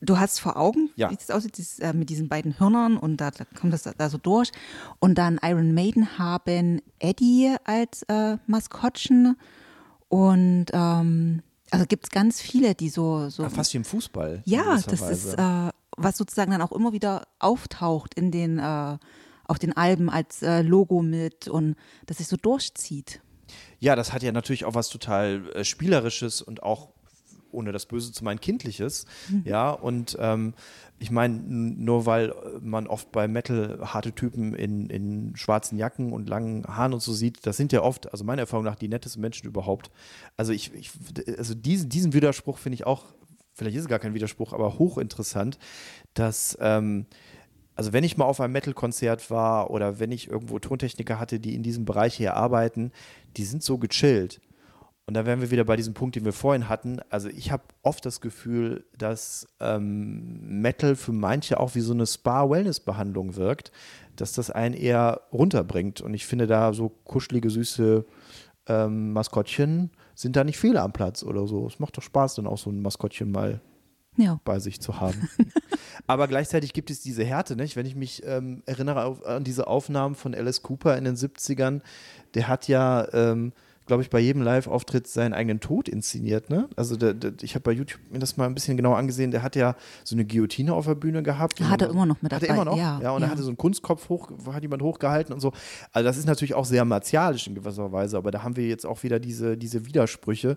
Du hast vor Augen,
Ja.
wie das aussieht, mit diesen beiden Hörnern und da kommt das da so durch. Und dann Iron Maiden haben Eddie als Maskottchen und also gibt es ganz viele, die so
Fast wie im Fußball.
ja,
in
das
gewisser
ist
Weise.
was sozusagen dann auch immer wieder auftaucht in den auf den Alben als Logo mit und das sich so durchzieht.
Ja, das hat ja natürlich auch was total Spielerisches und auch, ohne das Böse zu meinen, Kindliches. Ja, und ich meine, nur weil man oft bei Metal harte Typen in schwarzen Jacken und langen Haaren und so sieht, das sind ja oft, also meiner Erfahrung nach, die nettesten Menschen überhaupt. Also also diesen Widerspruch finde ich auch, vielleicht ist es gar kein Widerspruch, aber hochinteressant, dass also wenn ich mal auf einem Metal-Konzert war oder wenn ich irgendwo Tontechniker hatte, die in diesem Bereich hier arbeiten, die sind so gechillt. Und da wären wir wieder bei diesem Punkt, den wir vorhin hatten. Also ich habe oft das Gefühl, dass Metal für manche auch wie so eine Spa-Wellness-Behandlung wirkt, dass das einen eher runterbringt. Und ich finde da so kuschelige, süße Maskottchen sind da nicht fehl am Platz oder so. Es macht doch Spaß, dann auch so ein Maskottchen mal
Ja.
bei sich zu haben. Aber gleichzeitig gibt es diese Härte, nicht? Wenn ich mich erinnere an diese Aufnahmen von Alice Cooper in den 70ern, der hat ja, glaube ich, bei jedem Live-Auftritt seinen eigenen Tod inszeniert, ne? Also ich habe bei YouTube mir das mal ein bisschen genauer angesehen, der hat ja so eine Guillotine auf der Bühne gehabt.
Hat er immer noch mit
Hat
dabei.
er immer noch?
Ja,
und er hatte so einen Kunstkopf hat jemand hochgehalten und so. Also das ist natürlich auch sehr martialisch in gewisser Weise, aber da haben wir jetzt auch wieder diese Widersprüche,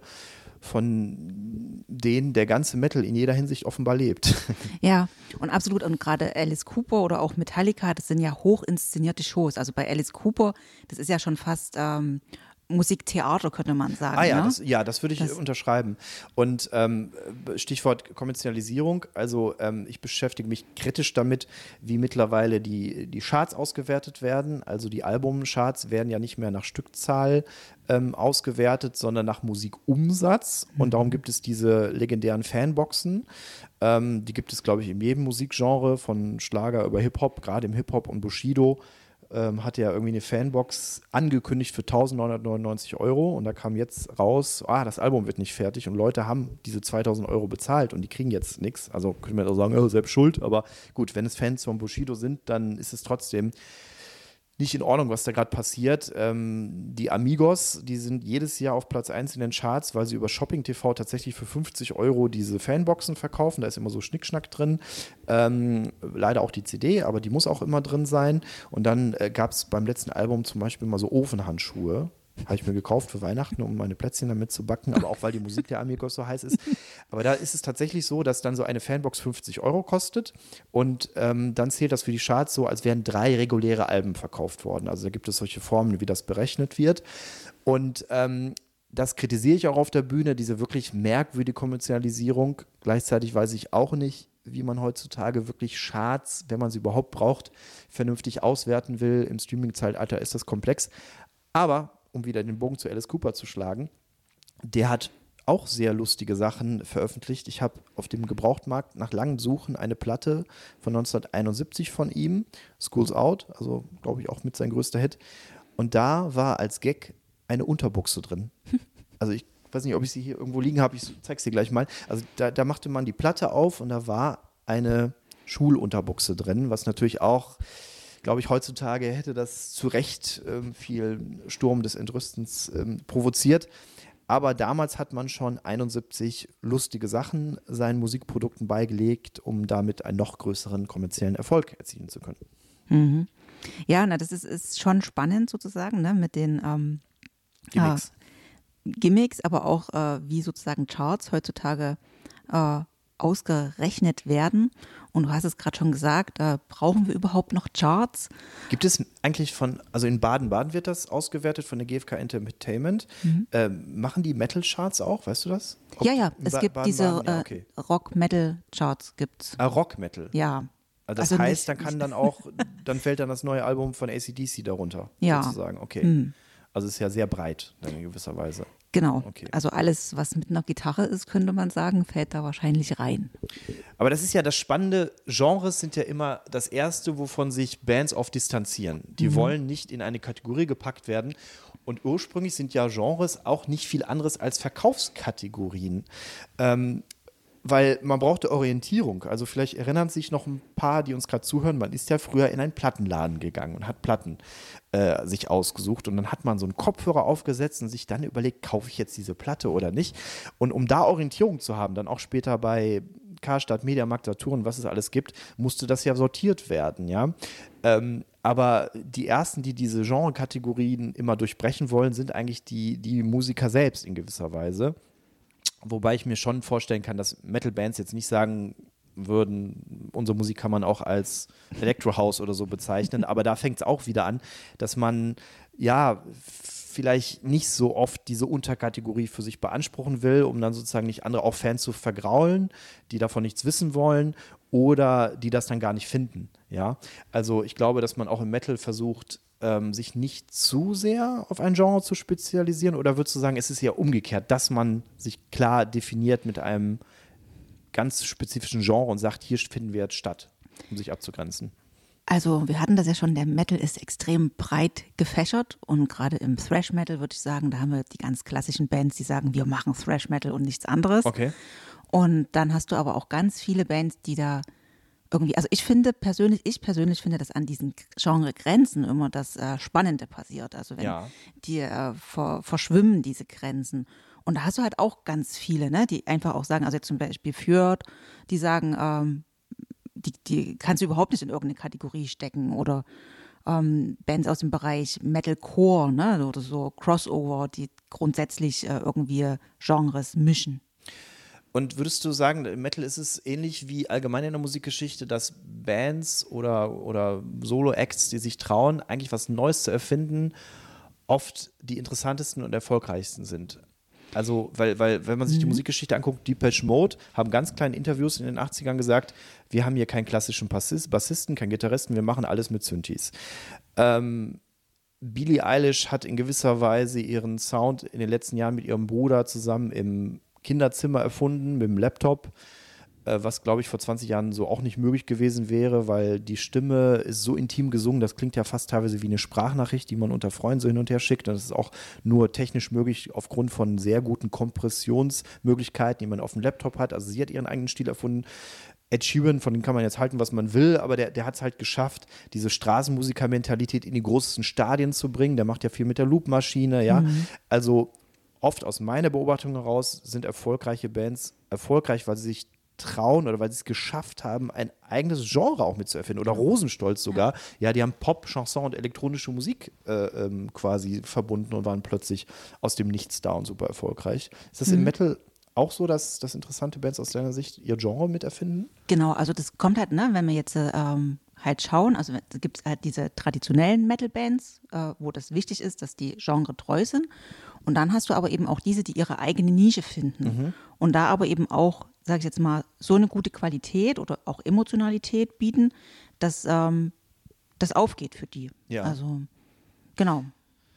von denen der ganze Metal in jeder Hinsicht offenbar lebt.
Ja, und absolut. Und gerade Alice Cooper oder auch Metallica, das sind ja hoch inszenierte Shows. Also bei Alice Cooper, das ist ja schon fast Musiktheater, könnte man sagen.
Das würde ich unterschreiben. Und Stichwort Kommerzialisierung, also ich beschäftige mich kritisch damit, wie mittlerweile die Charts ausgewertet werden. Also die Albumcharts werden ja nicht mehr nach Stückzahl ausgewertet, sondern nach Musikumsatz. Und darum gibt es diese legendären Fanboxen. Die gibt es, glaube ich, in jedem Musikgenre, von Schlager über Hip-Hop, gerade im Hip-Hop und Bushido. Hatte ja irgendwie eine Fanbox angekündigt für 1.999 € und da kam jetzt raus, das Album wird nicht fertig und Leute haben diese 2.000 € bezahlt und die kriegen jetzt nichts. Also könnte man auch sagen, selbst schuld, aber gut, wenn es Fans von Bushido sind, dann ist es trotzdem nicht in Ordnung, was da gerade passiert. Die Amigos, die sind jedes Jahr auf Platz 1 in den Charts, weil sie über Shopping TV tatsächlich für 50 € diese Fanboxen verkaufen. Da ist immer so Schnickschnack drin. Leider auch die CD, aber die muss auch immer drin sein. Und dann gab es beim letzten Album zum Beispiel mal so Ofenhandschuhe. Habe ich mir gekauft für Weihnachten, um meine Plätzchen damit zu backen, aber auch, weil die Musik der Amigos so heiß ist. Aber da ist es tatsächlich so, dass dann so eine Fanbox 50 € kostet und dann zählt das für die Charts so, als wären 3 reguläre Alben verkauft worden. Also da gibt es solche Formen, wie das berechnet wird. Und das kritisiere ich auch auf der Bühne, diese wirklich merkwürdige Kommerzialisierung. Gleichzeitig weiß ich auch nicht, wie man heutzutage wirklich Charts, wenn man sie überhaupt braucht, vernünftig auswerten will. Im Streaming-Zeitalter ist das komplex. Aber um wieder den Bogen zu Alice Cooper zu schlagen, der hat auch sehr lustige Sachen veröffentlicht. Ich habe auf dem Gebrauchtmarkt nach langem Suchen eine Platte von 1971 von ihm, School's Out, also glaube ich auch mit sein größter Hit. Und da war als Gag eine Unterbuchse drin. Also ich weiß nicht, ob ich sie hier irgendwo liegen habe, ich zeige es dir gleich mal. Also da machte man die Platte auf und da war eine Schulunterbuchse drin, was natürlich auch, glaube ich, heutzutage hätte das zu Recht viel Sturm des Entrüstens provoziert. Aber damals hat man schon 71 lustige Sachen seinen Musikprodukten beigelegt, um damit einen noch größeren kommerziellen Erfolg erzielen zu können.
Mhm. Ja, das ist schon spannend sozusagen, ne, mit den Gimmicks, aber auch wie sozusagen Charts heutzutage ausgerechnet werden. Und du hast es gerade schon gesagt, brauchen wir überhaupt noch Charts?
Gibt es eigentlich also in Baden-Baden wird das ausgewertet von der GfK Entertainment. Machen die Metal-Charts auch, weißt du das?
Ja, es gibt diese
okay.
Rock-Metal-Charts gibt's.
Rock-Metal?
Ja.
Also das heißt, dann fällt dann das neue Album von AC/DC darunter, sozusagen. Okay. Also es ist ja sehr breit in gewisser Weise.
Genau.
Okay.
Also alles, was mit einer Gitarre ist, könnte man sagen, fällt da wahrscheinlich rein.
Aber das ist ja das Spannende. Genres sind ja immer das Erste, wovon sich Bands oft distanzieren. Die wollen nicht in eine Kategorie gepackt werden. Und ursprünglich sind ja Genres auch nicht viel anderes als Verkaufskategorien. weil man brauchte Orientierung. Also vielleicht erinnern sich noch ein paar, die uns gerade zuhören, man ist ja früher in einen Plattenladen gegangen und hat Platten sich ausgesucht und dann hat man so einen Kopfhörer aufgesetzt und sich dann überlegt, kaufe ich jetzt diese Platte oder nicht? Und um da Orientierung zu haben, dann auch später bei Karstadt, Mediamarkt, Saturn, was es alles gibt, musste das ja sortiert werden, ja. Aber die ersten, die diese Genre-Kategorien immer durchbrechen wollen, sind eigentlich die Musiker selbst in gewisser Weise. Wobei ich mir schon vorstellen kann, dass Metal-Bands jetzt nicht sagen würden, unsere Musik kann man auch als Electro-House oder so bezeichnen, aber da fängt es auch wieder an, dass man ja vielleicht nicht so oft diese Unterkategorie für sich beanspruchen will, um dann sozusagen nicht andere auch Fans zu vergraulen, die davon nichts wissen wollen oder die das dann gar nicht finden. Ja? Also ich glaube, dass man auch im Metal versucht, sich nicht zu sehr auf ein Genre zu spezialisieren, oder würdest du sagen, es ist ja umgekehrt, dass man sich klar definiert mit einem ganz spezifischen Genre und sagt, hier finden wir jetzt statt, um sich abzugrenzen?
Also wir hatten das ja schon, der Metal ist extrem breit gefächert und gerade im Thrash Metal würde ich sagen, da haben wir die ganz klassischen Bands, die sagen, wir machen Thrash Metal und nichts anderes.
Okay.
Und dann hast du aber auch ganz viele Bands, die da irgendwie, also ich persönlich finde, dass an diesen Genregrenzen immer das Spannende passiert. Also wenn die verschwimmen diese Grenzen. Und da hast du halt auch ganz viele, ne, die einfach auch sagen, also jetzt zum Beispiel Fjord, die sagen, die kannst du überhaupt nicht in irgendeine Kategorie stecken, oder Bands aus dem Bereich Metalcore, ne, oder so Crossover, die grundsätzlich irgendwie Genres mischen.
Und würdest du sagen, im Metal ist es ähnlich wie allgemein in der Musikgeschichte, dass Bands oder Solo-Acts, die sich trauen, eigentlich was Neues zu erfinden, oft die interessantesten und erfolgreichsten sind? Also, weil wenn man sich die Musikgeschichte anguckt, Depeche Mode haben ganz kleine Interviews in den 80ern gesagt, wir haben hier keinen klassischen Bassisten, keinen Gitarristen, wir machen alles mit Synthes. Billie Eilish hat in gewisser Weise ihren Sound in den letzten Jahren mit ihrem Bruder zusammen im Kinderzimmer erfunden, mit dem Laptop, was, glaube ich, vor 20 Jahren so auch nicht möglich gewesen wäre, weil die Stimme ist so intim gesungen, das klingt ja fast teilweise wie eine Sprachnachricht, die man unter Freunden so hin und her schickt. Und das ist auch nur technisch möglich aufgrund von sehr guten Kompressionsmöglichkeiten, die man auf dem Laptop hat. Also sie hat ihren eigenen Stil erfunden. Ed Sheeran, von dem kann man jetzt halten, was man will, aber der hat es halt geschafft, diese Straßenmusiker-Mentalität in die großen Stadien zu bringen. Der macht ja viel mit der Loopmaschine, ja. Also oft aus meiner Beobachtung heraus sind erfolgreiche Bands erfolgreich, weil sie sich trauen oder weil sie es geschafft haben, ein eigenes Genre auch mitzuerfinden. Oder Rosenstolz sogar. Ja, die haben Pop, Chanson und elektronische Musik quasi verbunden und waren plötzlich aus dem Nichts da und super erfolgreich. Ist das im Metal auch so, dass interessante Bands aus deiner Sicht ihr Genre miterfinden?
Genau, also das kommt halt, ne, wenn wir jetzt halt schauen, also es gibt halt diese traditionellen Metal-Bands, wo das wichtig ist, dass die genretreu sind. Und dann hast du aber eben auch diese, die ihre eigene Nische finden. Und da aber eben auch, sage ich jetzt mal, so eine gute Qualität oder auch Emotionalität bieten, dass das aufgeht für die.
Ja.
Also, genau.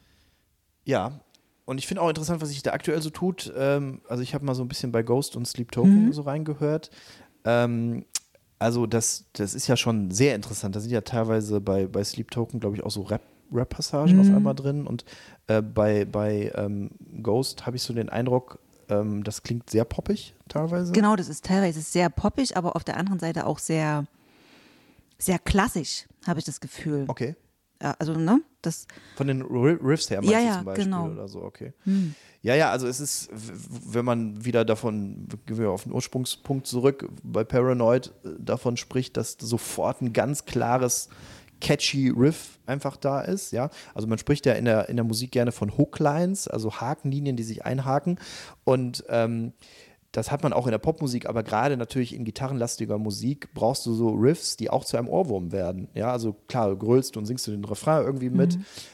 Ja, und ich finde auch interessant, was sich da aktuell so tut. Also ich habe mal so ein bisschen bei Ghost und Sleep Token so reingehört. Also das ist ja schon sehr interessant. Da sind ja teilweise bei Sleep Token, glaube ich, auch so Rap-Passagen auf einmal drin. Und bei Ghost habe ich so den Eindruck, das klingt sehr poppig teilweise.
Genau, das ist teilweise sehr poppig, aber auf der anderen Seite auch sehr, sehr klassisch, habe ich das Gefühl.
Okay.
Ja, also, ne? Das
Von den Riffs her meinst du zum Beispiel
genau.
oder so, okay. Ja, also es ist, wenn man wieder davon, gehen wir auf den Ursprungspunkt zurück, bei Paranoid davon spricht, dass sofort ein ganz klares catchy Riff einfach da ist, ja. Also man spricht ja in der Musik gerne von Hooklines, also Hakenlinien, die sich einhaken, und das hat man auch in der Popmusik, aber gerade natürlich in gitarrenlastiger Musik brauchst du so Riffs, die auch zu einem Ohrwurm werden. Ja, also klar, du grölst und singst du den Refrain irgendwie mit,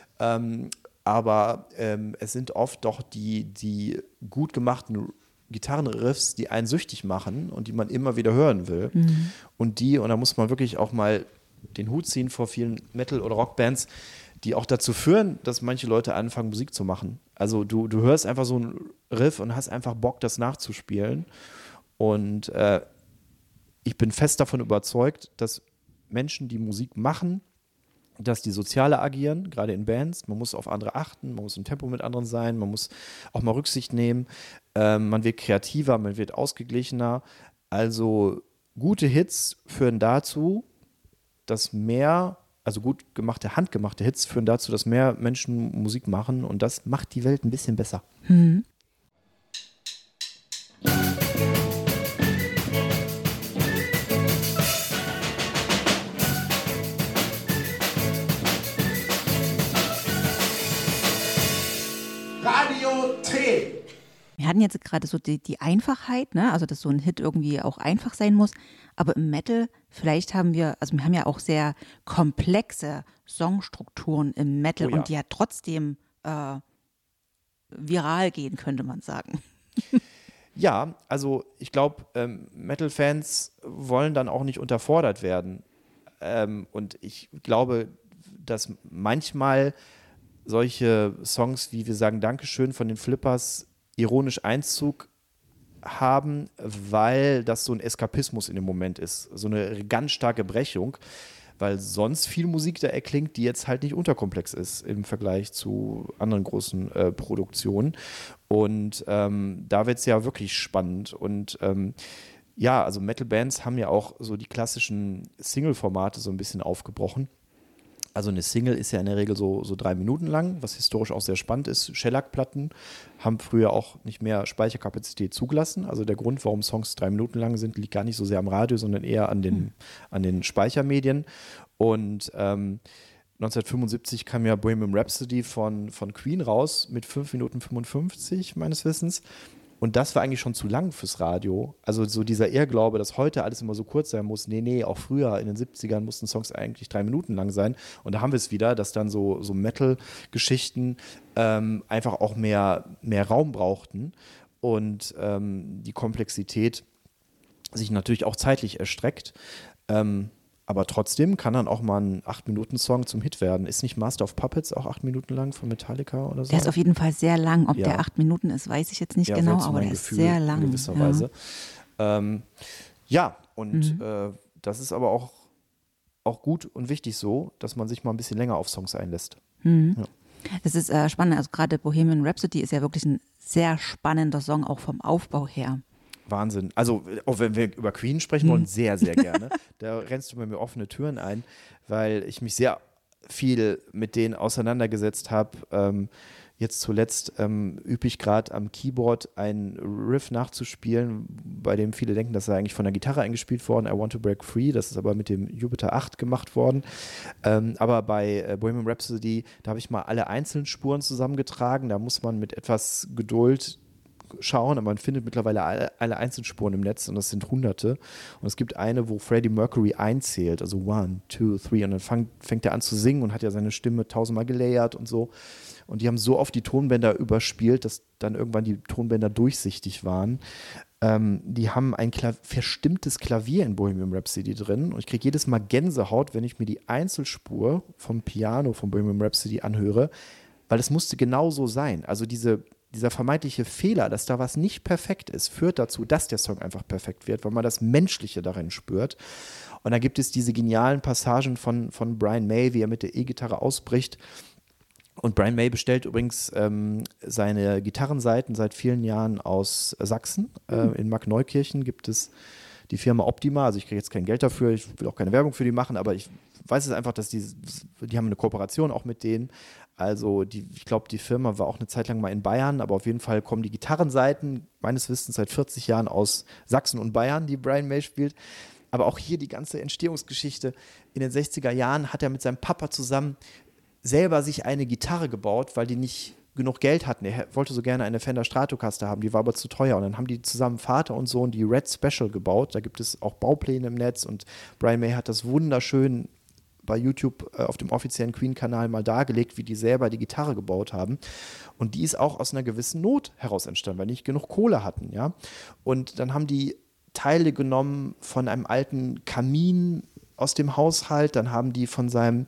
aber es sind oft doch die gut gemachten Gitarrenriffs, die einen süchtig machen und die man immer wieder hören will. Und da muss man wirklich auch mal den Hut ziehen vor vielen Metal- oder Rockbands, die auch dazu führen, dass manche Leute anfangen, Musik zu machen. Also du hörst einfach so einen Riff und hast einfach Bock, das nachzuspielen. Und ich bin fest davon überzeugt, dass Menschen, die Musik machen, dass die sozialer agieren, gerade in Bands. Man muss auf andere achten, man muss im Tempo mit anderen sein, man muss auch mal Rücksicht nehmen. Man wird kreativer, man wird ausgeglichener. Also gute Hits führen dazu, dass also gut gemachte, handgemachte Hits führen dazu, dass mehr Menschen Musik machen und das macht die Welt ein bisschen besser.
Radio T.
Wir hatten jetzt gerade so die Einfachheit, ne? Also dass so ein Hit irgendwie auch einfach sein muss. Aber im Metal, vielleicht wir haben ja auch sehr komplexe Songstrukturen im Metal und die ja trotzdem viral gehen, könnte man sagen.
Ja, also ich glaube, Metal-Fans wollen dann auch nicht unterfordert werden. Und ich glaube, dass manchmal solche Songs, wie wir sagen Dankeschön von den Flippers, ironisch Einzug haben, weil das so ein Eskapismus in dem Moment ist. So eine ganz starke Brechung, weil sonst viel Musik da erklingt, die jetzt halt nicht unterkomplex ist im Vergleich zu anderen großen Produktionen. Und da wird es ja wirklich spannend. Und ja, also Metal-Bands haben ja auch so die klassischen Single-Formate so ein bisschen aufgebrochen. Also eine Single ist ja in der Regel so 3 Minuten lang, was historisch auch sehr spannend ist. Shellac-Platten haben früher auch nicht mehr Speicherkapazität zugelassen. Also der Grund, warum Songs 3 Minuten lang sind, liegt gar nicht so sehr am Radio, sondern eher an den Speichermedien. Und 1975 kam ja Bohemian Rhapsody von Queen raus mit 5 Minuten 55 meines Wissens. Und das war eigentlich schon zu lang fürs Radio. Also so dieser Irrglaube, dass heute alles immer so kurz sein muss. Nee, auch früher in den 70ern mussten Songs eigentlich 3 Minuten lang sein. Und da haben wir es wieder, dass dann so Metal-Geschichten einfach auch mehr Raum brauchten. Und die Komplexität sich natürlich auch zeitlich erstreckt. Aber trotzdem kann dann auch mal ein 8-Minuten-Song zum Hit werden. Ist nicht Master of Puppets auch 8 Minuten lang von Metallica oder so?
Der ist auf jeden Fall sehr lang. Ob der 8 Minuten ist, weiß ich jetzt nicht genau, aber der ist sehr lang.
In gewisser Weise. Das ist aber auch gut und wichtig so, dass man sich mal ein bisschen länger auf Songs einlässt.
Ja. Das ist spannend. Also gerade Bohemian Rhapsody ist ja wirklich ein sehr spannender Song, auch vom Aufbau her.
Wahnsinn. Also, auch wenn wir über Queen sprechen wollen, sehr, sehr gerne. Da rennst du bei mir offene Türen ein, weil ich mich sehr viel mit denen auseinandergesetzt habe. Jetzt zuletzt übe ich gerade am Keyboard ein Riff nachzuspielen, bei dem viele denken, das sei eigentlich von der Gitarre eingespielt worden, I Want to Break Free, das ist aber mit dem Jupiter 8 gemacht worden. Aber bei Bohemian Rhapsody, da habe ich mal alle einzelnen Spuren zusammengetragen, da muss man mit etwas Geduld schauen, aber man findet mittlerweile alle Einzelspuren im Netz und das sind Hunderte. Und es gibt eine, wo Freddie Mercury einzählt, also 1, 2, 3 und dann fängt er an zu singen und hat ja seine Stimme 1000-mal gelayert und so. Und die haben so oft die Tonbänder überspielt, dass dann irgendwann die Tonbänder durchsichtig waren. Die haben ein verstimmtes Klavier in Bohemian Rhapsody drin und ich kriege jedes Mal Gänsehaut, wenn ich mir die Einzelspur vom Piano von Bohemian Rhapsody anhöre, weil es musste genau so sein. Also dieser vermeintliche Fehler, dass da was nicht perfekt ist, führt dazu, dass der Song einfach perfekt wird, weil man das Menschliche darin spürt. Und da gibt es diese genialen Passagen von Brian May, wie er mit der E-Gitarre ausbricht. Und Brian May bestellt übrigens seine Gitarrenseiten seit vielen Jahren aus Sachsen. In Markneukirchen gibt es die Firma Optima. Also ich kriege jetzt kein Geld dafür, ich will auch keine Werbung für die machen, aber ich weiß es einfach, dass die haben eine Kooperation auch mit denen. Also ich glaube, die Firma war auch eine Zeit lang mal in Bayern, aber auf jeden Fall kommen die Gitarrenseiten meines Wissens seit 40 Jahren aus Sachsen und Bayern, die Brian May spielt. Aber auch hier die ganze Entstehungsgeschichte. In den 60er Jahren hat er mit seinem Papa zusammen selber sich eine Gitarre gebaut, weil die nicht genug Geld hatten. Er wollte so gerne eine Fender Stratocaster haben, die war aber zu teuer. Und dann haben die zusammen, Vater und Sohn, die Red Special gebaut. Da gibt es auch Baupläne im Netz und Brian May hat das wunderschön bei YouTube auf dem offiziellen Queen-Kanal mal dargelegt, wie die selber die Gitarre gebaut haben. Und die ist auch aus einer gewissen Not heraus entstanden, weil die nicht genug Kohle hatten, ja. Und dann haben die Teile genommen von einem alten Kamin aus dem Haushalt, dann haben die von seinem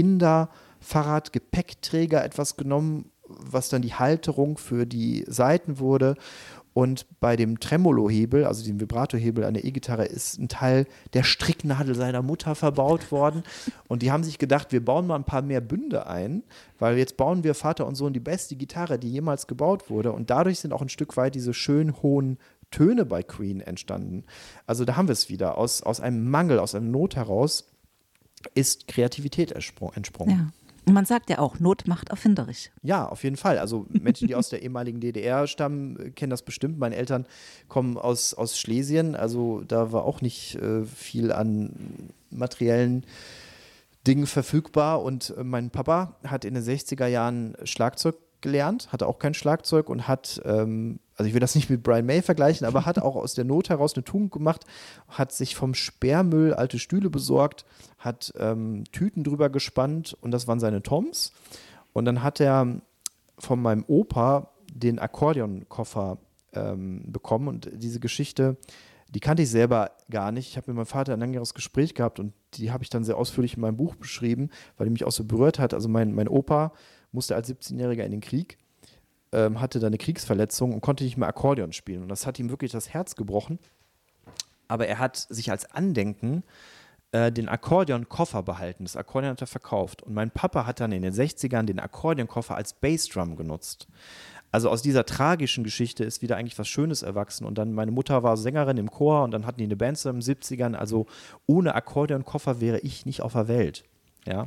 Kinderfahrrad-Gepäckträger etwas genommen, was dann die Halterung für die Saiten wurde. Und bei dem Tremolo-Hebel, also dem Vibrato-Hebel an der E-Gitarre, ist ein Teil der Stricknadel seiner Mutter verbaut worden. Und die haben sich gedacht, wir bauen mal ein paar mehr Bünde ein, weil jetzt bauen wir Vater und Sohn die beste Gitarre, die jemals gebaut wurde. Und dadurch sind auch ein Stück weit diese schön hohen Töne bei Queen entstanden. Also da haben wir es wieder. Aus einem Mangel, aus einer Not heraus ist Kreativität entsprungen.
Ja. Und man sagt ja auch, Not macht erfinderisch.
Ja, auf jeden Fall. Also Menschen, die aus der ehemaligen DDR stammen, kennen das bestimmt. Meine Eltern kommen aus Schlesien, also da war auch nicht viel an materiellen Dingen verfügbar. Und mein Papa hat in den 60er Jahren Schlagzeug gelernt, hatte auch kein Schlagzeug und hat, also ich will das nicht mit Brian May vergleichen, aber hat auch aus der Not heraus eine Tugend gemacht, hat sich vom Sperrmüll alte Stühle besorgt, hat Tüten drüber gespannt und das waren seine Toms. Und dann hat er von meinem Opa den Akkordeonkoffer bekommen und diese Geschichte, die kannte ich selber gar nicht. Ich habe mit meinem Vater ein längeres Gespräch gehabt und die habe ich dann sehr ausführlich in meinem Buch beschrieben, weil die mich auch so berührt hat. Also mein Opa musste als 17-Jähriger in den Krieg, hatte da eine Kriegsverletzung und konnte nicht mehr Akkordeon spielen. Und das hat ihm wirklich das Herz gebrochen. Aber er hat sich als Andenken den Akkordeonkoffer behalten. Das Akkordeon hat er verkauft. Und mein Papa hat dann in den 60ern den Akkordeonkoffer als Bassdrum genutzt. Also aus dieser tragischen Geschichte ist wieder eigentlich was Schönes erwachsen. Und dann meine Mutter war Sängerin im Chor und dann hatten die eine Band in den 70ern. Also ohne Akkordeonkoffer wäre ich nicht auf der Welt. Ja.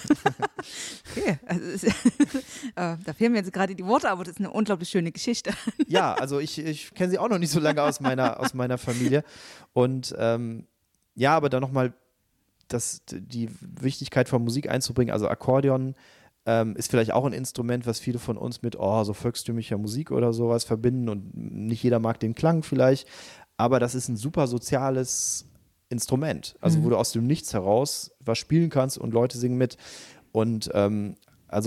Okay, also da fehlen mir jetzt gerade die Worte, aber das ist eine unglaublich schöne Geschichte.
Ja, also ich kenne sie auch noch nicht so lange aus meiner Familie. Und ja, aber dann nochmal die Wichtigkeit von Musik einzubringen. Also Akkordeon ist vielleicht auch ein Instrument, was viele von uns mit so volkstümlicher Musik oder sowas verbinden und nicht jeder mag den Klang vielleicht. Aber das ist ein super soziales Instrument, also wo du aus dem Nichts heraus was spielen kannst und Leute singen mit. Und als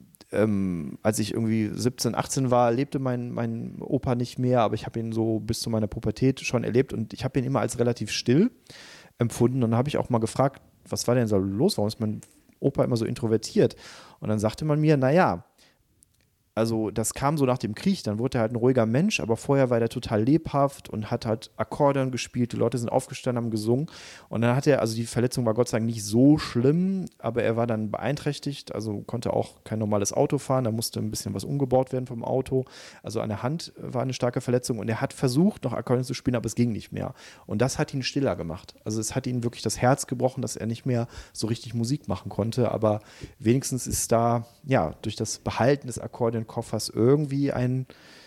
ich irgendwie 17, 18 war, lebte mein Opa nicht mehr, aber ich habe ihn so bis zu meiner Pubertät schon erlebt und ich habe ihn immer als relativ still empfunden. Und dann habe ich auch mal gefragt, was war denn so los, warum ist mein Opa immer so introvertiert? Und dann sagte man mir, naja, also das kam so nach dem Krieg, dann wurde er halt ein ruhiger Mensch, aber vorher war er total lebhaft und hat halt Akkordeon gespielt, die Leute sind aufgestanden, haben gesungen und dann hat er, also die Verletzung war Gott sei Dank nicht so schlimm, aber er war dann beeinträchtigt, also konnte auch kein normales Auto fahren, da musste ein bisschen was umgebaut werden vom Auto, also an der Hand war eine starke Verletzung und er hat versucht, noch Akkordeon zu spielen, aber es ging nicht mehr und das hat ihn stiller gemacht, also es hat ihm wirklich das Herz gebrochen, dass er nicht mehr so richtig Musik machen konnte, aber wenigstens ist da, ja, durch das Behalten des Akkordeon Koffers irgendwie eine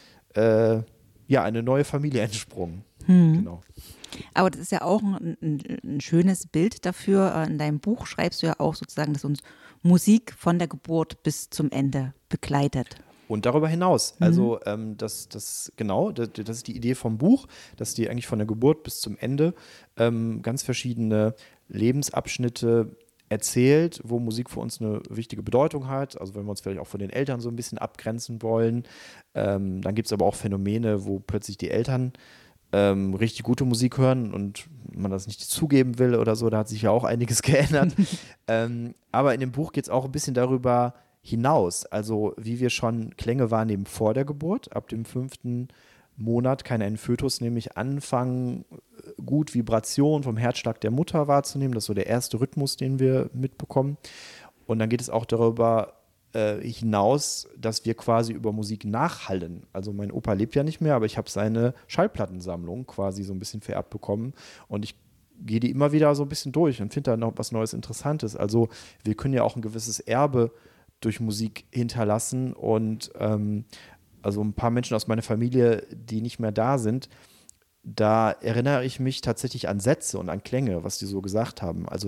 neue Familie entsprungen. Genau.
Aber das ist ja auch ein schönes Bild dafür. In deinem Buch schreibst du ja auch sozusagen, dass uns Musik von der Geburt bis zum Ende begleitet.
Und darüber hinaus, also das ist die Idee vom Buch, dass die eigentlich von der Geburt bis zum Ende ganz verschiedene Lebensabschnitte erzählt, wo Musik für uns eine wichtige Bedeutung hat. Also wenn wir uns vielleicht auch von den Eltern so ein bisschen abgrenzen wollen. Dann gibt es aber auch Phänomene, wo plötzlich die Eltern richtig gute Musik hören und man das nicht zugeben will oder so. Da hat sich ja auch einiges geändert. Aber in dem Buch geht es auch ein bisschen darüber hinaus. Also wie wir schon Klänge wahrnehmen vor der Geburt. Ab dem 5. Monat kann ein Fötus nämlich anfangen, gut Vibration vom Herzschlag der Mutter wahrzunehmen. Das ist so der erste Rhythmus, den wir mitbekommen. Und dann geht es auch darüber hinaus, dass wir quasi über Musik nachhallen. Also mein Opa lebt ja nicht mehr, aber ich habe seine Schallplattensammlung quasi so ein bisschen vererbt bekommen. Und ich gehe die immer wieder so ein bisschen durch und finde da noch was Neues Interessantes. Also wir können ja auch ein gewisses Erbe durch Musik hinterlassen und also ein paar Menschen aus meiner Familie, die nicht mehr da sind, da erinnere ich mich tatsächlich an Sätze und an Klänge, was die so gesagt haben. Also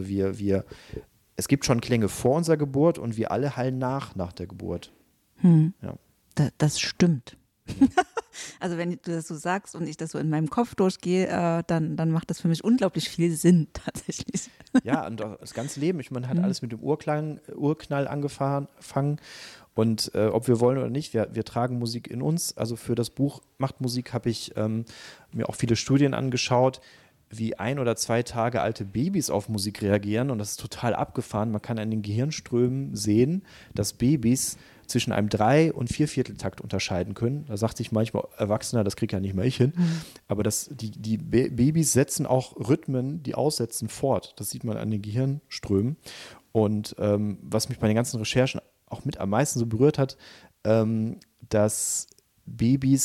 es gibt schon Klänge vor unserer Geburt und wir alle hallen nach der Geburt. Ja.
Das stimmt. Also wenn du das so sagst und ich das so in meinem Kopf durchgehe, dann macht das für mich unglaublich viel Sinn tatsächlich.
Ja, und auch das ganze Leben. Ich meine, hat alles mit dem Urknall angefangen. Und ob wir wollen oder nicht, wir tragen Musik in uns. Also für das Buch Macht Musik habe ich mir auch viele Studien angeschaut, wie 1 oder 2 Tage alte Babys auf Musik reagieren. Und das ist total abgefahren. Man kann an den Gehirnströmen sehen, dass Babys zwischen einem 3- und 4/4-Takt unterscheiden können. Da sagt sich manchmal Erwachsener, das kriege ja nicht mal ich hin. Aber die Babys setzen auch Rhythmen, die aussetzen, fort. Das sieht man an den Gehirnströmen. Und was mich bei den ganzen Recherchen auch mit am meisten so berührt hat, dass Babys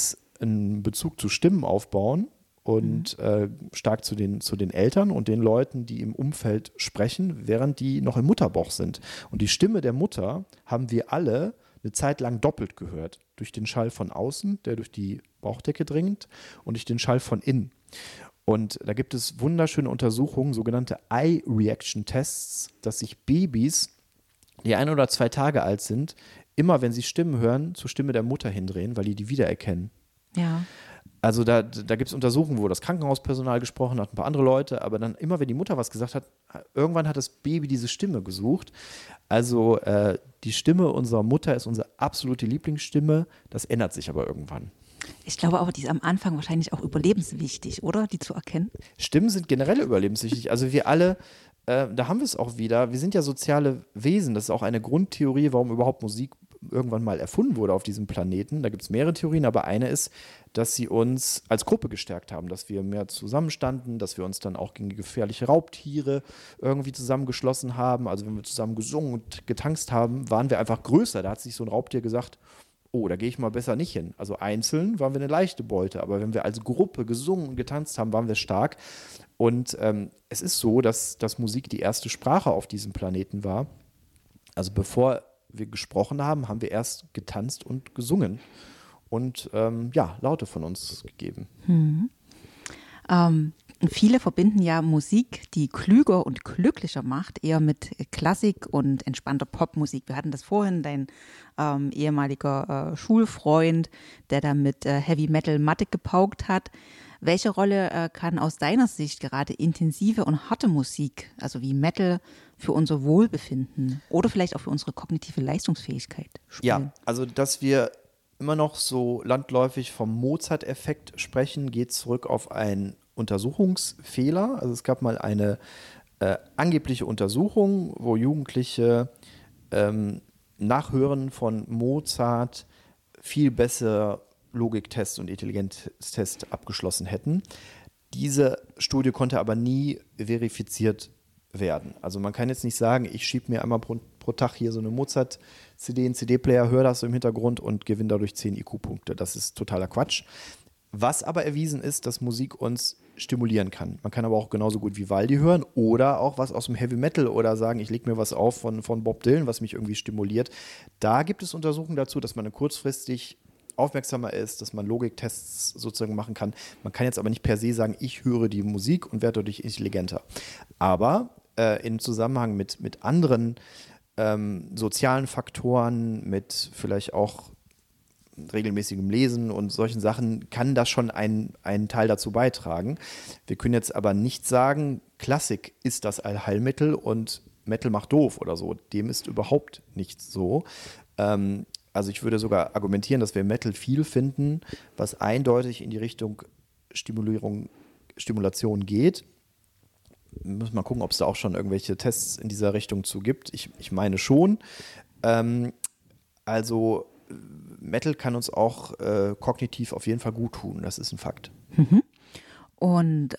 einen Bezug zu Stimmen aufbauen und stark zu den Eltern und den Leuten, die im Umfeld sprechen, während die noch im Mutterbauch sind. Und die Stimme der Mutter haben wir alle eine Zeit lang doppelt gehört. Durch den Schall von außen, der durch die Bauchdecke dringt, und durch den Schall von innen. Und da gibt es wunderschöne Untersuchungen, sogenannte Eye-Reaction-Tests, dass sich Babys, die 1 oder 2 Tage alt sind, immer, wenn sie Stimmen hören, zur Stimme der Mutter hindrehen, weil die wiedererkennen.
Ja.
Also da gibt es Untersuchungen, wo das Krankenhauspersonal gesprochen hat, ein paar andere Leute, aber dann immer, wenn die Mutter was gesagt hat, irgendwann hat das Baby diese Stimme gesucht. Also die Stimme unserer Mutter ist unsere absolute Lieblingsstimme, das ändert sich aber irgendwann.
Ich glaube aber, die ist am Anfang wahrscheinlich auch überlebenswichtig, oder? Die zu erkennen.
Stimmen sind generell überlebenswichtig. Also wir alle, da haben wir es auch wieder, wir sind ja soziale Wesen. Das ist auch eine Grundtheorie, warum überhaupt Musik irgendwann mal erfunden wurde auf diesem Planeten. Da gibt es mehrere Theorien, aber eine ist, dass sie uns als Gruppe gestärkt haben, dass wir mehr zusammenstanden, dass wir uns dann auch gegen gefährliche Raubtiere irgendwie zusammengeschlossen haben. Also wenn wir zusammen gesungen und getanzt haben, waren wir einfach größer. Da hat sich so ein Raubtier gesagt, oh, da gehe ich mal besser nicht hin. Also einzeln waren wir eine leichte Beute, aber wenn wir als Gruppe gesungen und getanzt haben, waren wir stark. Und es ist so, dass Musik die erste Sprache auf diesem Planeten war. Also bevor wir gesprochen haben, haben wir erst getanzt und gesungen und Laute von uns gegeben.
Viele verbinden ja Musik, die klüger und glücklicher macht, eher mit Klassik und entspannter Popmusik. Wir hatten das vorhin, dein ehemaliger Schulfreund, der da mit Heavy Metal Matte gepaukt hat. Welche Rolle kann aus deiner Sicht gerade intensive und harte Musik, also wie Metal, für unser Wohlbefinden oder vielleicht auch für unsere kognitive Leistungsfähigkeit spielen?
Ja, also dass wir immer noch so landläufig vom Mozart-Effekt sprechen, geht zurück auf einen Untersuchungsfehler. Also es gab mal eine angebliche Untersuchung, wo Jugendliche nach Hören von Mozart viel besser Logiktest und Intelligenztest abgeschlossen hätten. Diese Studie konnte aber nie verifiziert werden. Also man kann jetzt nicht sagen, ich schiebe mir einmal pro Tag hier so eine Mozart-CD, einen CD-Player, höre das so im Hintergrund und gewinne dadurch 10 IQ-Punkte. Das ist totaler Quatsch. Was aber erwiesen ist, dass Musik uns stimulieren kann. Man kann aber auch genauso gut Vivaldi hören oder auch was aus dem Heavy Metal oder sagen, ich lege mir was auf von Bob Dylan, was mich irgendwie stimuliert. Da gibt es Untersuchungen dazu, dass man kurzfristig aufmerksamer ist, dass man Logiktests sozusagen machen kann. Man kann jetzt aber nicht per se sagen, ich höre die Musik und werde dadurch intelligenter. Aber im Zusammenhang mit anderen sozialen Faktoren, mit vielleicht auch regelmäßigem Lesen und solchen Sachen, kann das schon einen Teil dazu beitragen. Wir können jetzt aber nicht sagen, Klassik ist das Allheilmittel und Metal macht doof oder so. Dem ist überhaupt nicht so. Also ich würde sogar argumentieren, dass wir Metal viel finden, was eindeutig in die Richtung Stimulation geht. Wir müssen mal gucken, ob es da auch schon irgendwelche Tests in dieser Richtung zu gibt. Ich meine schon. Also Metal kann uns auch kognitiv auf jeden Fall gut tun. Das ist ein Fakt.
Und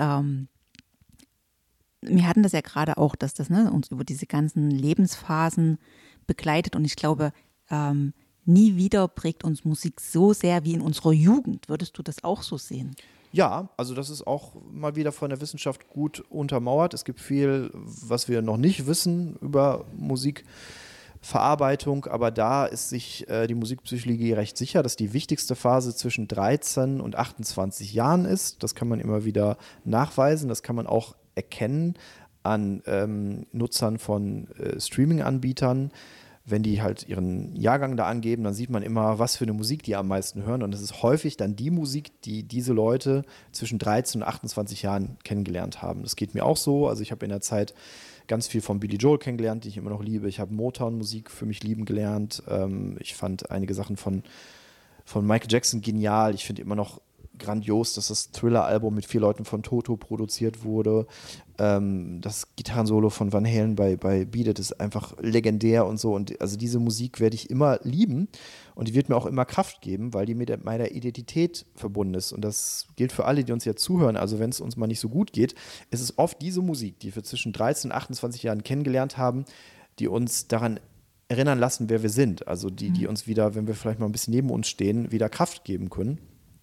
wir hatten das ja gerade auch, dass das uns über diese ganzen Lebensphasen begleitet. Und ich glaube, nie wieder prägt uns Musik so sehr wie in unserer Jugend. Würdest du das auch so sehen?
Ja, also das ist auch mal wieder von der Wissenschaft gut untermauert. Es gibt viel, was wir noch nicht wissen über Musikverarbeitung, aber da ist sich die Musikpsychologie recht sicher, dass die wichtigste Phase zwischen 13 und 28 Jahren ist. Das kann man immer wieder nachweisen, das kann man auch erkennen an Nutzern von Streaming-Anbietern. Wenn die halt ihren Jahrgang da angeben, dann sieht man immer, was für eine Musik die am meisten hören. Und es ist häufig dann die Musik, die diese Leute zwischen 13 und 28 Jahren kennengelernt haben. Das geht mir auch so. Also ich habe in der Zeit ganz viel von Billy Joel kennengelernt, die ich immer noch liebe. Ich habe Motown-Musik für mich lieben gelernt. Ich fand einige Sachen von Michael Jackson genial. Ich finde immer noch grandios, dass das Thriller-Album mit 4 Leuten von Toto produziert wurde. Das Gitarrensolo von Van Halen bei Beat It ist einfach legendär und so. Und also diese Musik werde ich immer lieben und die wird mir auch immer Kraft geben, weil die mit meiner Identität verbunden ist. Und das gilt für alle, die uns jetzt zuhören. Also wenn es uns mal nicht so gut geht, ist es oft diese Musik, die wir zwischen 13 und 28 Jahren kennengelernt haben, die uns daran erinnern lassen, wer wir sind. Also die uns wieder, wenn wir vielleicht mal ein bisschen neben uns stehen, wieder Kraft geben können.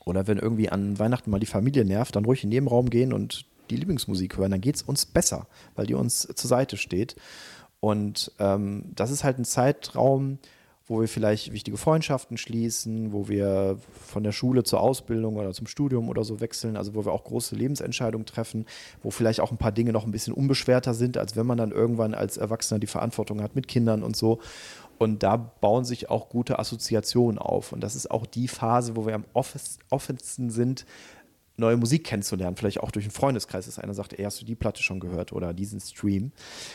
Oder wenn irgendwie an Weihnachten mal die Familie nervt, dann ruhig in den Nebenraum gehen und die Lieblingsmusik hören. Dann geht es uns besser, weil die uns zur Seite steht. Und das ist halt ein Zeitraum, wo wir vielleicht wichtige Freundschaften schließen, wo wir von der Schule zur Ausbildung oder zum Studium oder so wechseln, also wo wir auch große Lebensentscheidungen treffen, wo vielleicht auch ein paar Dinge noch ein bisschen unbeschwerter sind, als wenn man dann irgendwann als Erwachsener die Verantwortung hat mit Kindern und so. Und da bauen sich auch gute Assoziationen auf. Und das ist auch die Phase, wo wir am offensten sind, neue Musik kennenzulernen. Vielleicht auch durch einen Freundeskreis, dass einer sagt, ey, hast du die Platte schon gehört oder diesen Stream?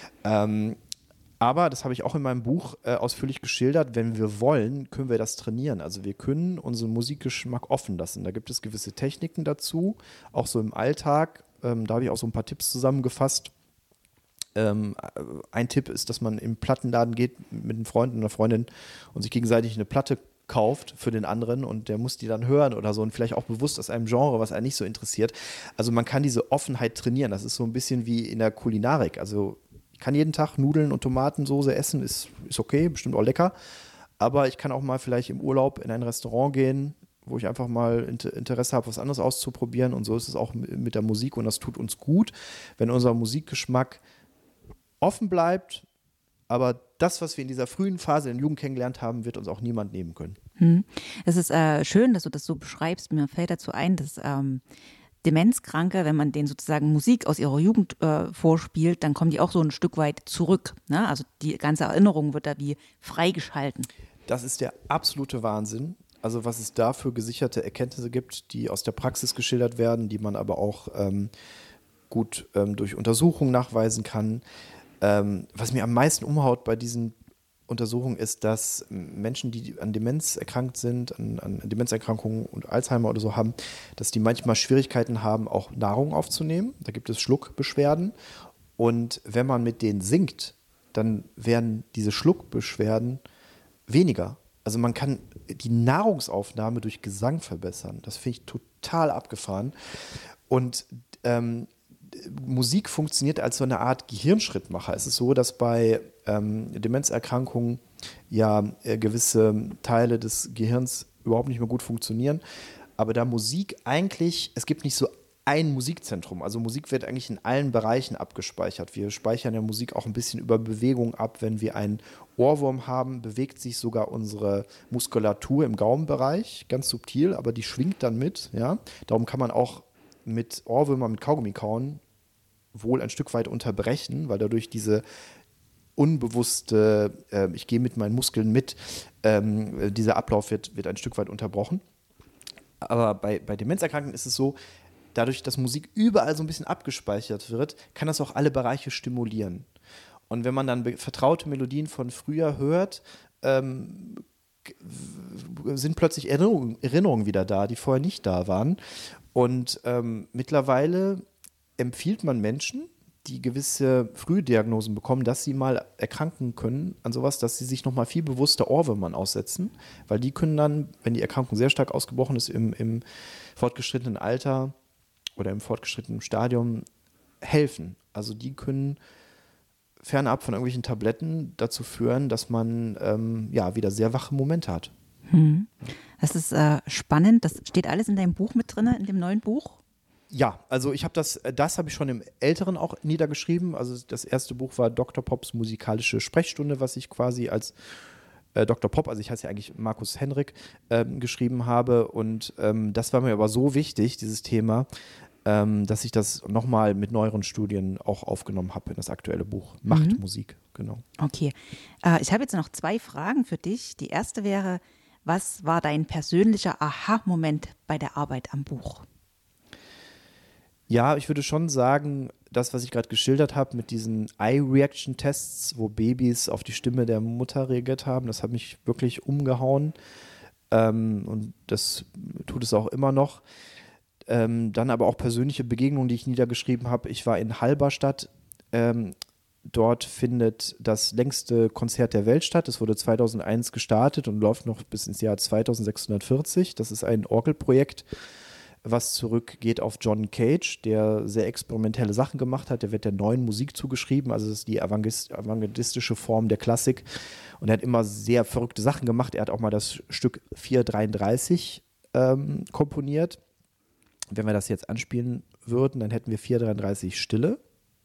Aber, das habe ich auch in meinem Buch ausführlich geschildert, wenn wir wollen, können wir das trainieren. Also wir können unseren Musikgeschmack offen lassen. Da gibt es gewisse Techniken dazu, auch so im Alltag. Da habe ich auch so ein paar Tipps zusammengefasst. Ein Tipp ist, dass man im Plattenladen geht mit einem Freund und einer Freundin und sich gegenseitig eine Platte kauft für den anderen und der muss die dann hören oder so und vielleicht auch bewusst aus einem Genre, was einen nicht so interessiert. Also man kann diese Offenheit trainieren. Das ist so ein bisschen wie in der Kulinarik. Also ich kann jeden Tag Nudeln und Tomatensoße essen, ist okay, bestimmt auch lecker. Aber ich kann auch mal vielleicht im Urlaub in ein Restaurant gehen, wo ich einfach mal Interesse habe, was anderes auszuprobieren. Und so ist es auch mit der Musik und das tut uns gut, wenn unser Musikgeschmack offen bleibt, aber das, was wir in dieser frühen Phase in der Jugend kennengelernt haben, wird uns auch niemand nehmen können.
Es ist schön, dass du das so beschreibst. Mir fällt dazu ein, dass Demenzkranke, wenn man denen sozusagen Musik aus ihrer Jugend vorspielt, dann kommen die auch so ein Stück weit zurück. Ne? Also die ganze Erinnerung wird da wie freigeschalten.
Das ist der absolute Wahnsinn. Also was es da für gesicherte Erkenntnisse gibt, die aus der Praxis geschildert werden, die man aber auch gut durch Untersuchungen nachweisen kann. Was mir am meisten umhaut bei diesen Untersuchungen ist, dass Menschen, die an Demenz erkrankt sind, an Demenzerkrankungen und Alzheimer oder so haben, dass die manchmal Schwierigkeiten haben, auch Nahrung aufzunehmen. Da gibt es Schluckbeschwerden. Und wenn man mit denen singt, dann werden diese Schluckbeschwerden weniger. Also man kann die Nahrungsaufnahme durch Gesang verbessern. Das finde ich total abgefahren. Und Musik funktioniert als so eine Art Gehirnschrittmacher. Es ist so, dass bei Demenzerkrankungen ja gewisse Teile des Gehirns überhaupt nicht mehr gut funktionieren. Aber da Musik eigentlich, es gibt nicht so ein Musikzentrum. Also Musik wird eigentlich in allen Bereichen abgespeichert. Wir speichern ja Musik auch ein bisschen über Bewegung ab. Wenn wir einen Ohrwurm haben, bewegt sich sogar unsere Muskulatur im Gaumenbereich, ganz subtil, aber die schwingt dann mit. Ja? Darum kann man auch mit Ohrwürmer, mit Kaugummi kauen, wohl ein Stück weit unterbrechen, weil dadurch diese unbewusste, ich gehe mit meinen Muskeln mit, dieser Ablauf wird ein Stück weit unterbrochen. Aber bei Demenzerkrankten ist es so, dadurch, dass Musik überall so ein bisschen abgespeichert wird, kann das auch alle Bereiche stimulieren. Und wenn man dann vertraute Melodien von früher hört, sind plötzlich Erinnerungen wieder da, die vorher nicht da waren. Und mittlerweile empfiehlt man Menschen, die gewisse Frühdiagnosen bekommen, dass sie mal erkranken können an sowas, dass sie sich nochmal viel bewusster Ohrwürmern aussetzen, weil die können dann, wenn die Erkrankung sehr stark ausgebrochen ist, im fortgeschrittenen Alter oder im fortgeschrittenen Stadium helfen. Also die können fernab von irgendwelchen Tabletten dazu führen, dass man wieder sehr wache Momente hat.
Das ist spannend. Das steht alles in deinem Buch mit drin, in dem neuen Buch?
Ja, also ich habe das habe ich schon im Älteren auch niedergeschrieben. Also das erste Buch war Dr. Pops musikalische Sprechstunde, was ich quasi als Dr. Pop, also ich heiße ja eigentlich Markus Henrik, geschrieben habe. Und das war mir aber so wichtig, dieses Thema, dass ich das nochmal mit neueren Studien auch aufgenommen habe in das aktuelle Buch. Macht Musik, genau.
Okay. Ich habe jetzt noch 2 Fragen für dich. Die erste wäre, was war dein persönlicher Aha-Moment bei der Arbeit am Buch?
Ja, ich würde schon sagen, das, was ich gerade geschildert habe mit diesen Eye-Reaction-Tests, wo Babys auf die Stimme der Mutter reagiert haben, das hat mich wirklich umgehauen. Und das tut es auch immer noch. Dann aber auch persönliche Begegnungen, die ich niedergeschrieben habe. Ich war in Halberstadt. Dort findet das längste Konzert der Welt statt. Es wurde 2001 gestartet und läuft noch bis ins Jahr 2640. Das ist ein Orgelprojekt, was zurückgeht auf John Cage, der sehr experimentelle Sachen gemacht hat. Der wird der neuen Musik zugeschrieben, also das ist die avantgardistische Form der Klassik. Und er hat immer sehr verrückte Sachen gemacht. Er hat auch mal das Stück 433 komponiert. Wenn wir das jetzt anspielen würden, dann hätten wir 4:33 Stille.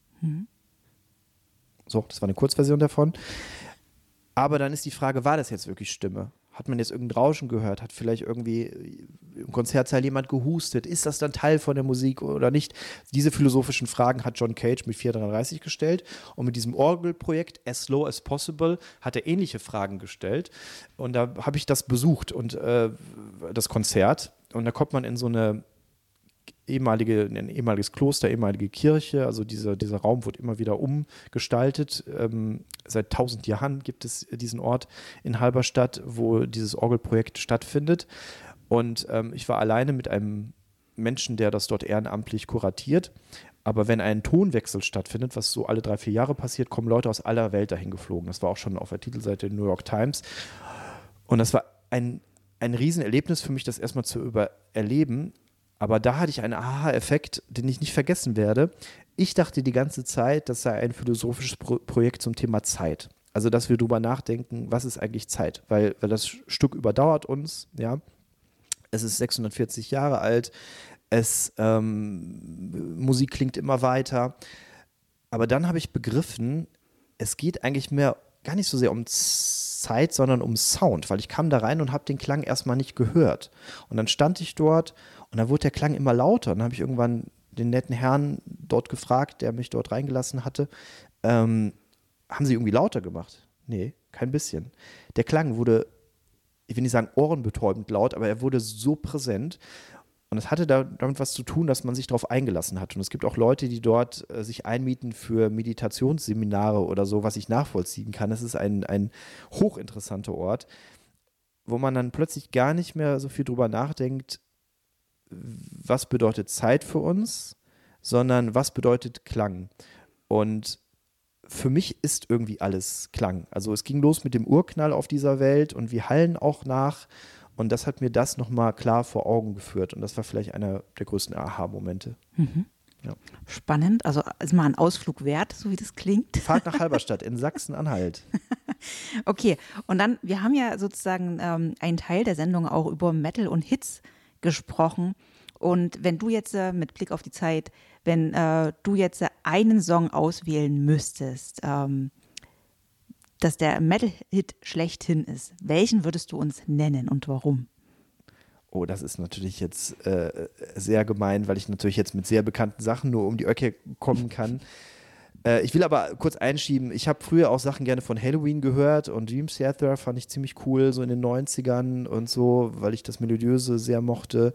So, das war eine Kurzversion davon. Aber dann ist die Frage, war das jetzt wirklich Stimme? Hat man jetzt irgendein Rauschen gehört? Hat vielleicht irgendwie im Konzertsaal jemand gehustet? Ist das dann Teil von der Musik oder nicht? Diese philosophischen Fragen hat John Cage mit 4:33 gestellt. Und mit diesem Orgelprojekt As Slow as Possible hat er ähnliche Fragen gestellt. Und da habe ich das besucht und das Konzert. Und da kommt man in so ein ehemaliges Kloster, ehemalige Kirche, also dieser Raum wird immer wieder umgestaltet. Seit 1000 Jahren gibt es diesen Ort in Halberstadt, wo dieses Orgelprojekt stattfindet. Und ich war alleine mit einem Menschen, der das dort ehrenamtlich kuratiert. Aber wenn ein Tonwechsel stattfindet, was so alle 3-4 Jahre passiert, kommen Leute aus aller Welt dahin geflogen. Das war auch schon auf der Titelseite der New York Times. Und das war ein Riesenerlebnis für mich, das erstmal zu erleben. Aber da hatte ich einen Aha-Effekt, den ich nicht vergessen werde. Ich dachte die ganze Zeit, das sei ein philosophisches Projekt zum Thema Zeit. Also, dass wir darüber nachdenken, was ist eigentlich Zeit? Weil das Stück überdauert uns, ja. Es ist 640 Jahre alt. Musik klingt immer weiter. Aber dann habe ich begriffen, es geht eigentlich gar nicht so sehr um Zeit, sondern um Sound, weil ich kam da rein und habe den Klang erstmal nicht gehört. Und dann stand ich dort und dann wurde der Klang immer lauter. Und dann habe ich irgendwann den netten Herrn dort gefragt, der mich dort reingelassen hatte, haben Sie irgendwie lauter gemacht? Nee, kein bisschen. Der Klang wurde, ich will nicht sagen ohrenbetäubend laut, aber er wurde so präsent. Und es hatte damit was zu tun, dass man sich darauf eingelassen hat. Und es gibt auch Leute, die dort sich einmieten für Meditationsseminare oder so, was ich nachvollziehen kann. Es ist ein hochinteressanter Ort, wo man dann plötzlich gar nicht mehr so viel drüber nachdenkt, was bedeutet Zeit für uns, sondern was bedeutet Klang. Und für mich ist irgendwie alles Klang. Also es ging los mit dem Urknall auf dieser Welt und wir hallen auch nach. Und das hat mir das nochmal klar vor Augen geführt. Und das war vielleicht einer der größten Aha-Momente. Ja.
Spannend. Also ist mal ein Ausflug wert, so wie das klingt.
Fahrt nach Halberstadt in Sachsen-Anhalt.
Okay. Und dann, wir haben ja sozusagen einen Teil der Sendung auch über Metal und Hits gesprochen. Und wenn du jetzt mit Blick auf die Zeit, wenn du jetzt einen Song auswählen müsstest, dass der Metal-Hit schlechthin ist, welchen würdest du uns nennen und warum?
Oh, das ist natürlich jetzt sehr gemein, weil ich natürlich jetzt mit sehr bekannten Sachen nur um die Ecke kommen kann. Ich will aber kurz einschieben, ich habe früher auch Sachen gerne von Halloween gehört und Dream Theater fand ich ziemlich cool, so in den 90ern und so, weil ich das Melodiöse sehr mochte.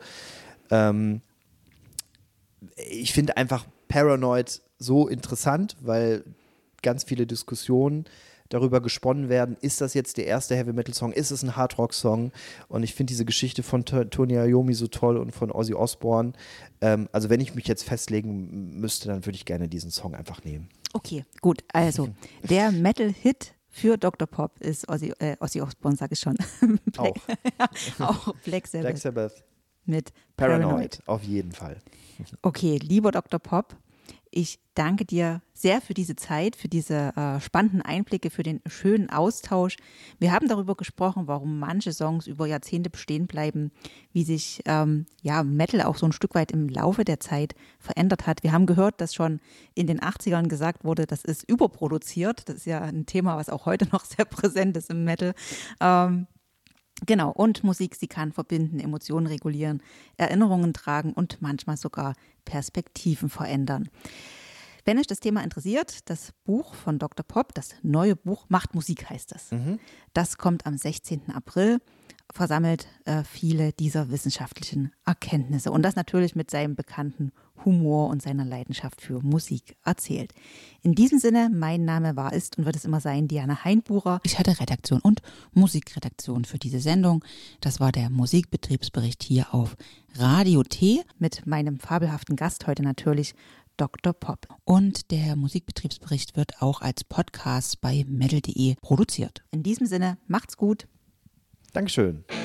Ich finde einfach Paranoid so interessant, weil ganz viele Diskussionen darüber gesponnen werden, ist das jetzt der erste Heavy-Metal-Song, ist es ein Hard-Rock-Song? Und ich finde diese Geschichte von Tony Iommi so toll und von Ozzy Osbourne. Also wenn ich mich jetzt festlegen müsste, dann würde ich gerne diesen Song einfach nehmen.
Okay, gut. Also der Metal-Hit für Dr. Pop ist Ozzy Osbourne, sage ich schon.
Auch.
Auch Black Sabbath.
Black Sabbath.
Mit
Paranoid, auf jeden Fall.
Okay, lieber Dr. Pop, ich danke dir sehr für diese Zeit, für diese spannenden Einblicke, für den schönen Austausch. Wir haben darüber gesprochen, warum manche Songs über Jahrzehnte bestehen bleiben, wie sich Metal auch so ein Stück weit im Laufe der Zeit verändert hat. Wir haben gehört, dass schon in den 80ern gesagt wurde, das ist überproduziert. Das ist ja ein Thema, was auch heute noch sehr präsent ist im Metal. Genau, und Musik, sie kann verbinden, Emotionen regulieren, Erinnerungen tragen und manchmal sogar Perspektiven verändern. Wenn euch das Thema interessiert, das Buch von Dr. Pop, das neue Buch Macht Musik heißt das. Das kommt am 16. April, versammelt viele dieser wissenschaftlichen Erkenntnisse und das natürlich mit seinem bekannten Humor und seiner Leidenschaft für Musik erzählt. In diesem Sinne, mein Name war, ist und wird es immer sein, Diana Hainbucher.
Ich hatte Redaktion und Musikredaktion für diese Sendung. Das war der Musikbetriebsbericht hier auf Radio T.
Mit meinem fabelhaften Gast heute natürlich Dr. Pop.
Und der Musikbetriebsbericht wird auch als Podcast bei metal.de produziert.
In diesem Sinne, macht's gut.
Dankeschön.